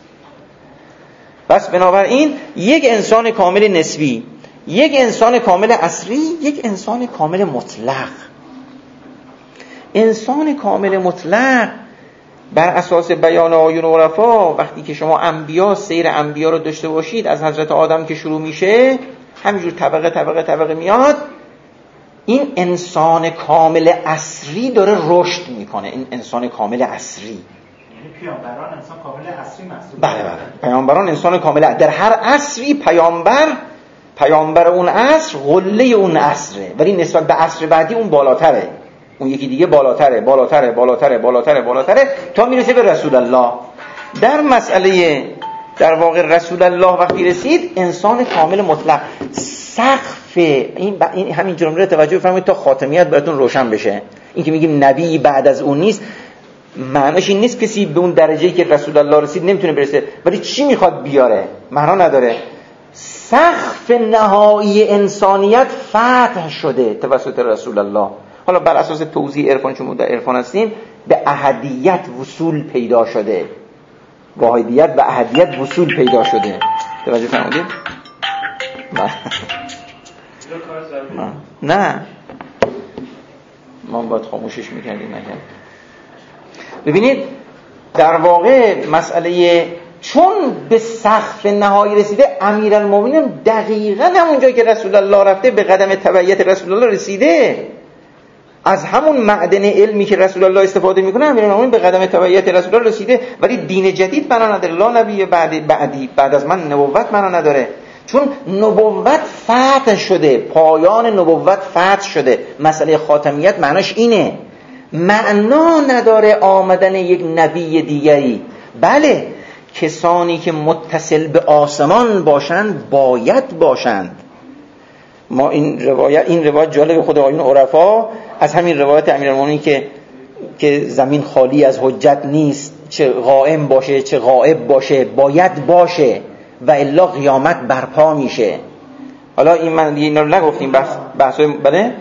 بس بنابراین یک انسان کامل نسبی، یک انسان کامل عصری، یک انسان کامل مطلق. انسان کامل مطلق بر اساس بیان آیون و عرفا، وقتی که شما انبیا، سیر انبیا رو داشته باشید، از حضرت آدم که شروع میشه همینجور طبقه طبقه طبقه میاد، این انسان کامل عصری داره رشد میکنه. این انسان کامل عصری، یعنی پیامبران انسان کامل عصری محسوب. بله بله، پیامبران انسان کامل، در هر عصری پیامبر پیامبر اون عصر قله اون عصره، ولی نسبت به عصر بعدی اون بالاتره، اون یکی دیگه بالاتره بالاتره بالاتره بالاتره بالاتره تا میرسه به رسول الله. در مسئله در واقع رسول الله وقتی رسید انسان کامل مطلق، سقف این, ب... این همین جمله توجه بفرمایید تا خاتمیت براتون روشن بشه. این که میگیم نبی بعد از اون نیست، معنیش این نیست کسی به اون درجه‌ای که رسول الله رسید نمیتونه برسه، ولی چی میخواد بیاره معنا نداره. سقف نهایی انسانیت فتح شده توسط رسول الله. حالا بر اساس توضیح عرفان، چون در عرفان هستیم، به احدیت وصول پیدا شده، واحدیت و احدیت وصول پیدا شده. توجه فرمودید؟ نه نه ما باید خاموشش میکردیم نکردیم. ببینید در واقع مسئله چون به سقف نهایی رسیده، امیرالمومنین دقیقاً همون جایی که رسول الله رفته به قدم تبعیت رسول الله رسیده. از همون معدن علمی که رسول الله استفاده میکنه امیرالمومنین به قدم تبعیت رسول الله رسیده، ولی دین جدید معنا نداره. لا نبی بعد بعدی بعد از من نبوت معنا نداره، چون نبوت فتح شده، پایان نبوت فتح شده. مسئله خاتمیت معناش اینه، معنا نداره آمدن یک نبی دیگری. بله کسانی که متصل به آسمان باشند باید باشند. ما این روایت این روایت جالب خود آیون عرفا از همین روایت امیرالمومنین که که زمین خالی از حجت نیست، چه قائم باشه چه غائب باشه باید باشه و الا قیامت برپا میشه. حالا این من اینا رو نگفتیم بحث بحث بله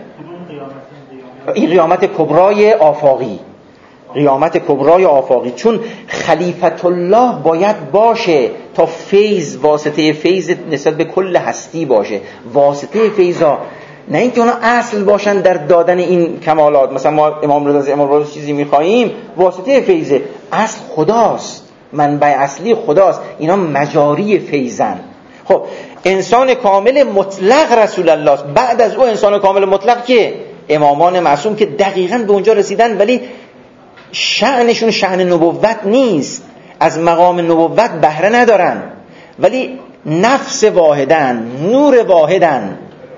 این قیامت کبرای آفاقی، قیامت کبرای آفاقی، چون خلیفت الله باید باشه تا فیض، واسطه فیض نسبت به کل هستی باشه. واسطه فیضا نه اینکه اونا اصل باشن در دادن این کمالات. مثلا ما امام رضا از امام رضا چیزی میخواییم، واسطه فیضه، اصل خداست، منبع اصلی خداست، اینا مجاری فیضن. خب انسان کامل مطلق رسول الله است. بعد از او انسان کامل مطلق که امامان معصوم که دقیقاً به اونجا رسیدن، ولی شأنشون شأن نبوت نیست، از مقام نبوت بهره ندارن، ولی نفس واحدن، نور واحدن.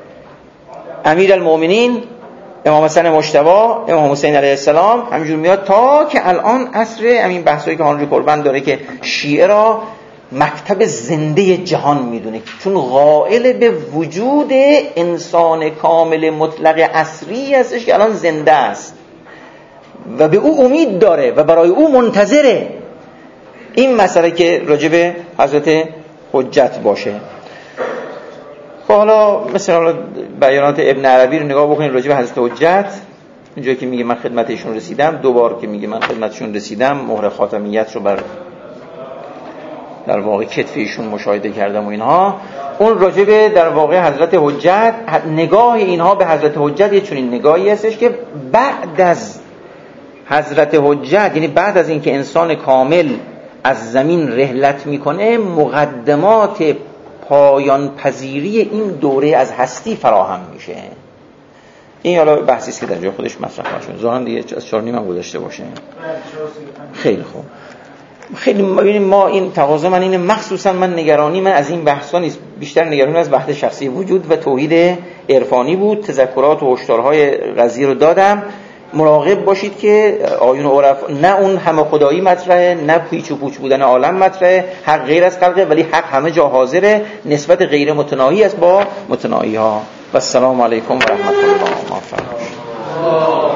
امیرالمومنین امام حسن مجتبی، امام حسین علیه السلام، همینجور میاد تا که الان عصر همین بحثایی که هانری کوربن داره که شیعه را مکتب زنده جهان میدونه، چون قائل به وجود انسان کامل مطلق عصری هستش که الان زنده است و به او امید داره و برای او منتظره. این مسئله که راجب حضرت حجت باشه. خب حالا مثلا بیانات ابن عربی رو نگاه بکنید راجب حضرت حجت. اینجایی که میگه من خدمتشون رسیدم، دو بار که میگه من خدمتشون رسیدم، مهر خاتمیت رو بر در واقع کتف ایشون مشاهده کردم و اینها. اون راجبه در واقع حضرت حجت، نگاه اینها به حضرت حجت یه چنین نگاهی هستش که بعد از حضرت حجت، یعنی بعد از اینکه انسان کامل از زمین رحلت میکنه، مقدمات پایان پذیری این دوره از هستی فراهم میشه. این حالا بحثی است که در جای خودش مطرح شده. ظاهرا دیگه از چهار نیم هم گذاشته باشه. خیلی خوب. خیلی ببینیم ما این تقاضا من اینه، مخصوصا من نگرانی من از این بحثا نیست، بیشتر نگرانی از بحث شخصی وجود و توحید عرفانی بود. تذکرات و هشدارهای قضیه رو دادم. مراقب باشید که آیون عرف نه اون همه خدایی مطرحه، نه پیچ و پوچ بودن عالم مطرحه. حق غیر از خلقه، ولی حق همه جا حاضره، نسبت غیر متناهی است با متناهی ها. و السلام علیکم و رحمت الله و برکاته.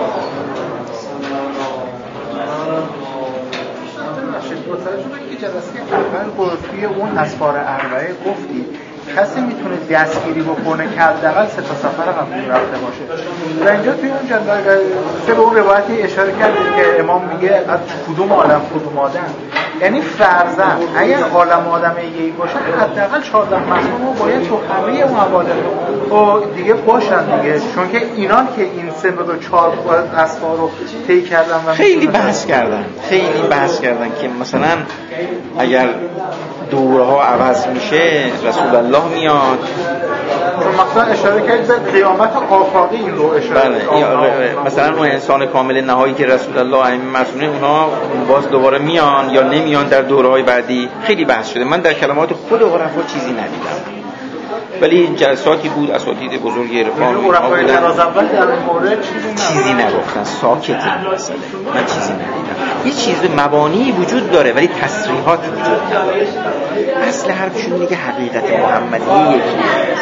جلسه اول توی اون اسفار اربعه گفتی کسی میتونه دستگیری بکنه که حداقل سه تا سفر قبلی رفته باشه. و اینجا توی اون جلسه به اون روایتی اشاره کردید که امام میگه از کدوم عالم کدوم آدم، یعنی فرضاً اگر عالم آدم یکی باشه حداقل چهارده مصوم باید تو همه اون عوالم و دیگه باشن دیگه، چون که اینان که این سه و چهار اسفار رو طی کردن و خیلی بحث کردن خیلی بحث کردن که مثلا اگر دورها عوض میشه رسول الله میاد. مثلا اشاره کرد به قیامت آفاقی این رو اشاره. بله مثلا اون انسان کامل نهایی که رسول الله ائمه معصومین اونا باز دوباره میان یا نمیان در دورهای بعدی. خیلی بحث شده. من در کلمات خود عرفا چیزی ندیدم، ولی جلساتی بود اساتید بزرگ عرفان بودن چیزی نگفتن، ساکتن مثلا. من چیزی ندیدم. یه چیز مبانی وجود داره ولی تصریحات وجود نداره. اصل حرفشون اینه که حقیقت محمدی یکیه.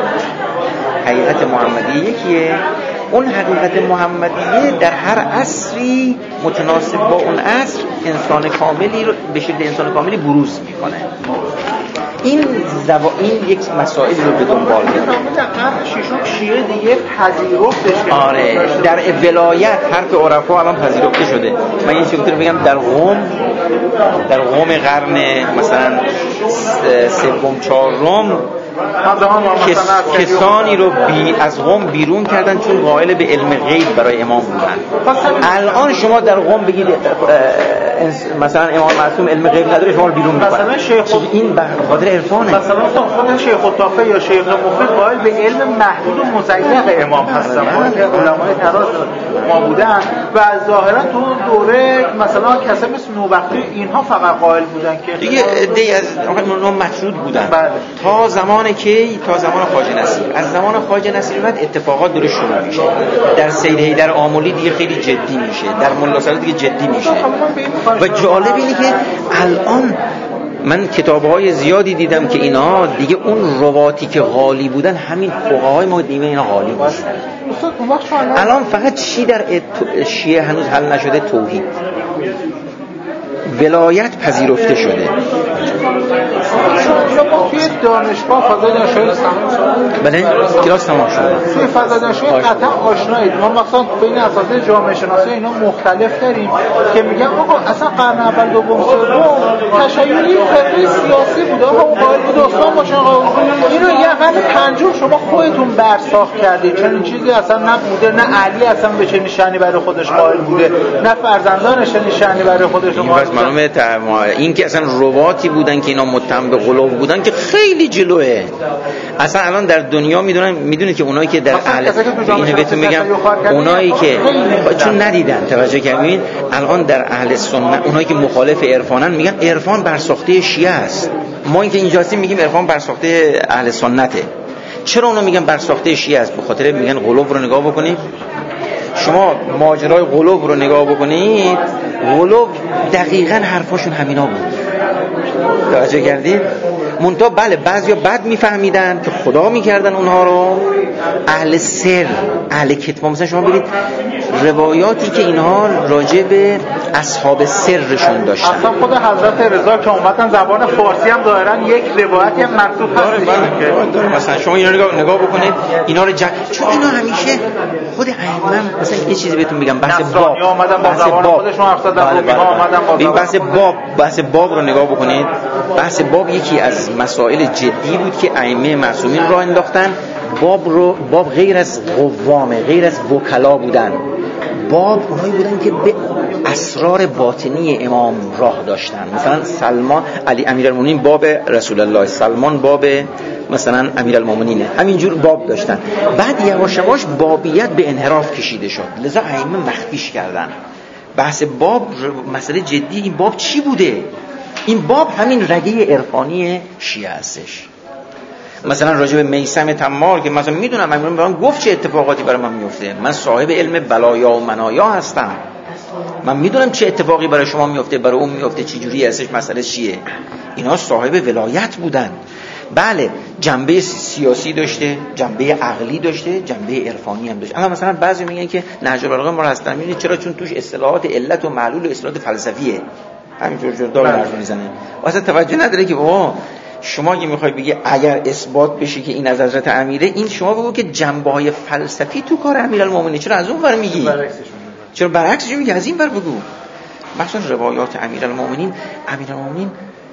حقیقت محمدی یکیه. اون حقیقت محمدیه در هر عصری متناسب با اون عصر انسان کاملی رو به شکل انسان کاملی بروز میکنه. این زوا این یک مسائل رو به دنبال داره. شیشم شیعه دیگه پذیرفتش. آره در ولایت حرف عرفا الان پذیرفته شده. من یه چیزی رو بگم، در قم در قم قرن مثلا سوم چهارم کس، کسانی رو بی از قم بیرون کردن چون قائل به علم غیب برای امام بودن. الان شما در قم بگید مثلا امام معصوم علم غیب نداره، شما رو بیرون میکنن. مثلا شیخ این بخاطر عرفانه. مثلا خود شیخ الطافه یا شیخ مفید قائل به علم محدود و مزیق امام هستن که علمای تراز ما بودن و ظاهرا تو دوره مثلا کسب مثل نوبختی اینها فقط قائل بودن که دیگه دی از اونها مشروط بودن. بله. تا زمان کی؟ تا زمان خواجه نصیر. از زمان خواجه نصیر بعد اتفاقات داره شروع میشه. در سید حیدر آملی دیگه خیلی جدی میشه، در ملا صالح دیگه جدی میشه. و جالب اینه که الان من کتاب‌های زیادی دیدم که اینا دیگه اون رواتی که غالی بودن همین فقهای ما دیگه اینا غالی نیست. الان فقط چی در شیعه هنوز حل نشده؟ توحید. ولایت پذیرفته شده. توی دانشگاه فضای دانشگاهی تمام شد. بله کلاس تمام شد. توی فضای دانشگاهی قطعا آشنایید. ما مثلا بین اساتید جامعه شناسی اینا مختلف داریم که میگن آقا اصلا قرن اول دوم سوم تشیعی فکری سیاسی بود. آقا قائل بود اسلام باشه. اینو یه قرن پنجم شما خودتون برساخت کردید. چون این چیزی اصلا نبوده، نه علی اصلا به چه نشانی برای خودش قائل بوده، نه فرزندانش نشانی برای خودش قائل بوده. معلومه این که اصلا رواتی بودن که اینا متهم به غلو بودن که خیلی جلوه. اصلا الان در دنیا میدونن میدونید که اونایی که در اهل اینو بهتون میگم، اونایی که چون ندیدن توجه کردین، الان در اهل سنت اونایی که مخالف عرفانن میگن عرفان برساخته شیعه است. ما اینکه اینجا هستیم میگیم عرفان برساخته اهل سنته. چرا اونا میگن برساخته شیعه است؟ به خاطر میگن غلو رو نگاه بکنید. شما ماجرای غلو رو نگاه بکنید، غلو دقیقاً حرفاشون همینا بود. توجه کردید؟ منتها بله بعضیا بد میفهمیدن که خدا میکردن اونها رو اهل سر، اهل کتمان. مثلا شما برید روایاتی که اینها راجع به اصحاب سرشون داشتن. اصلا خود حضرت رضا که اومدن زبان فارسی هم دارن یک روایتی هم مکتوب هست که مثلا شما اینا رو نگاه بکنید، اینا رو جا... چون اینا همیشه خود ائمه مثلا یه چیزی بهتون میگم، بحث باب اومدن با زبان خودشون حرف زدن، اومدن با این بحث باب بحث باب رو نگاه بکنید. بحث باب یکی از از مسائل جدی بود که ائمه معصومین راه انداختن. باب رو باب غیر از قوامه، غیر از وکلا بودن، باب اونایی بودن که به اسرار باطنی امام راه داشتن. مثلا سلمان علی امیرالمومنین باب رسول الله، سلمان باب مثلا امیرالمومنینه، همینجور باب داشتن. بعد یواش یواش بابیت به انحراف کشیده شد، لذا ائمه مخفیش کردن. بحث باب مسئله جدی. این باب چی بوده؟ این باب همین رگه عرفانی شیعه هستش. مثلا راجع به میثم تمار که مثلا میدونم من برام گفت چه اتفاقاتی برای من میفته، من صاحب علم بلایا و منایا هستم، من میدونم چه اتفاقی برای شما میفته، برای اون میفته، چه جوری هستش، مسئله چیه. اینا صاحب ولایت بودن. بله جنبه سیاسی داشته، جنبه عقلی داشته، جنبه عرفانی هم داشته. اما مثلا بعضی میگن که نهج البلاغه ما هستن، میدونید چرا؟ چون توش اصطلاحات علت و معلول و اصطلاحات فلسفیه، همینجور جور داره حرف میزنه. واسه توجه نداره که بابا شما اگه میخوای بگی اگر اثبات بشه که این از حضرت امیره، این شما بگو که جنبه‌های فلسفی تو کار امیرالمومنین، چرا از اون ور میگی؟ چرا برعکسش میگی؟ از این ور بگو. مثلا روایات امیرالمومنین، امیرالمومنین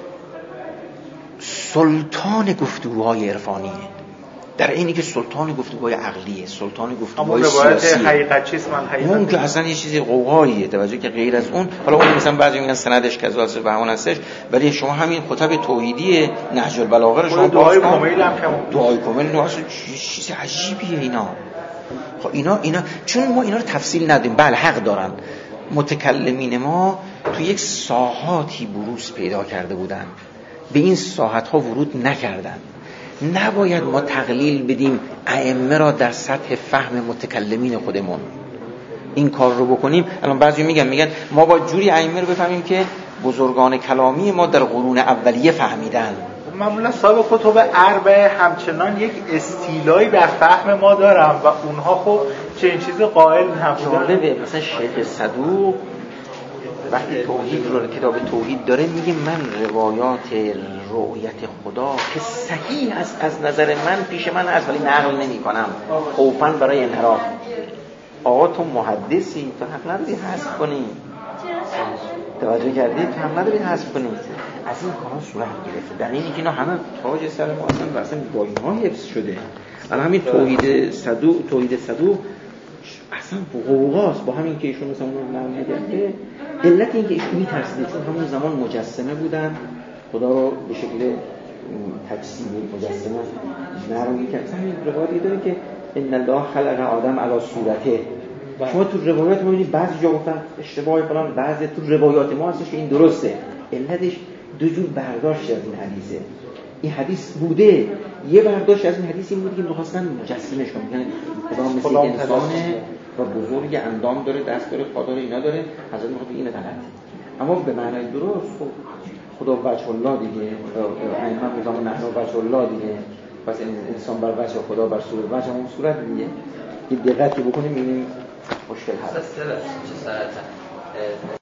سلطان گفتگوهای عرفانیه، در اینی که سلطان گفتگوهای عقلیه، سلطان گفتگوهای سیاسیه. روایت حقیقت چیست؟ من حقیقت اون که اصلا یه چیزی قوقاییه، توجه که غیر از اون، حالا اون مثلا بعضی میگن سندش کذا است و همون هستش، ولی شما همین خطب توحیدی نهج البلاغه رو شما دعای کمیل هم که دعای کمیل نه اصلا چیز عجیبیه اینا. خب اینا اینا چون ما اینا رو تفصیل ندیم. بله حق دارن متکلمین ما تو یک ساحاتی بروز پیدا کرده بودن، به این ساحت ها ورود نکردن. نباید ما تقلیل بدیم ائمه را در سطح فهم متکلمین خودمون، این کار رو بکنیم. الان بعضی میگن میگن ما با جوری ائمه رو بفهمیم که بزرگان کلامی ما در قرون اولیه فهمیدن. معمولا صاحب کتب اربعه همچنان یک استیلایی در فهم ما دارن و اونها خب چنین چیزی قائل نبودن. جالبه مثلا شیخ صدوق وقتی توحید رو کتاب توحید داره میگه من روایات رؤیت خدا که صحیح است از نظر من پیش من هست ولی نقل نمی کنم خوفاً برای انحراف. آقا تو محدثی، تو حق نداری حذف کنی، توجه کردی؟ تو حق نداری حذف کنی. از این کارا صورت گرفته، در اینی که اینا همه تاج سر ما اصلا اصلا با اینها حفظ شده. الان همین توحید صدوق، توحید صدوق اصلا غوغاست با همین که ایشون مثلا اون نام نگرده. علت این که ایشون میترسیده چون همون زمان مجسمه بودن، خدا رو به شکل تجسیم مجسمه نروی کرد. همین روایتی داره که ان الله خلق آدم علی صورته. شما تو روایات ما می‌بینید بعضی جا گفتن اشتباه فلان، بعضی تو روایات ما هستش که این درسته. علتش دو جور برداشت از این حدیثه. این حدیث بوده، یه برداشت از این حدیث این بوده که می‌خواستن مجسمش کنن، یعنی خدا مثل انسانه و بزرگ اندام داره، دست داره، پا داره، اینا داره، حضرت میگه این غلط. اما به معنای درست خب خدا وجه الله دیگه، ائمه میگن نحن وجه الله دیگه، پس انسان بر وجه خدا بر صورت وجه اون صورت دیگه. این دقت بکنیم می‌بینیم مشکل هست.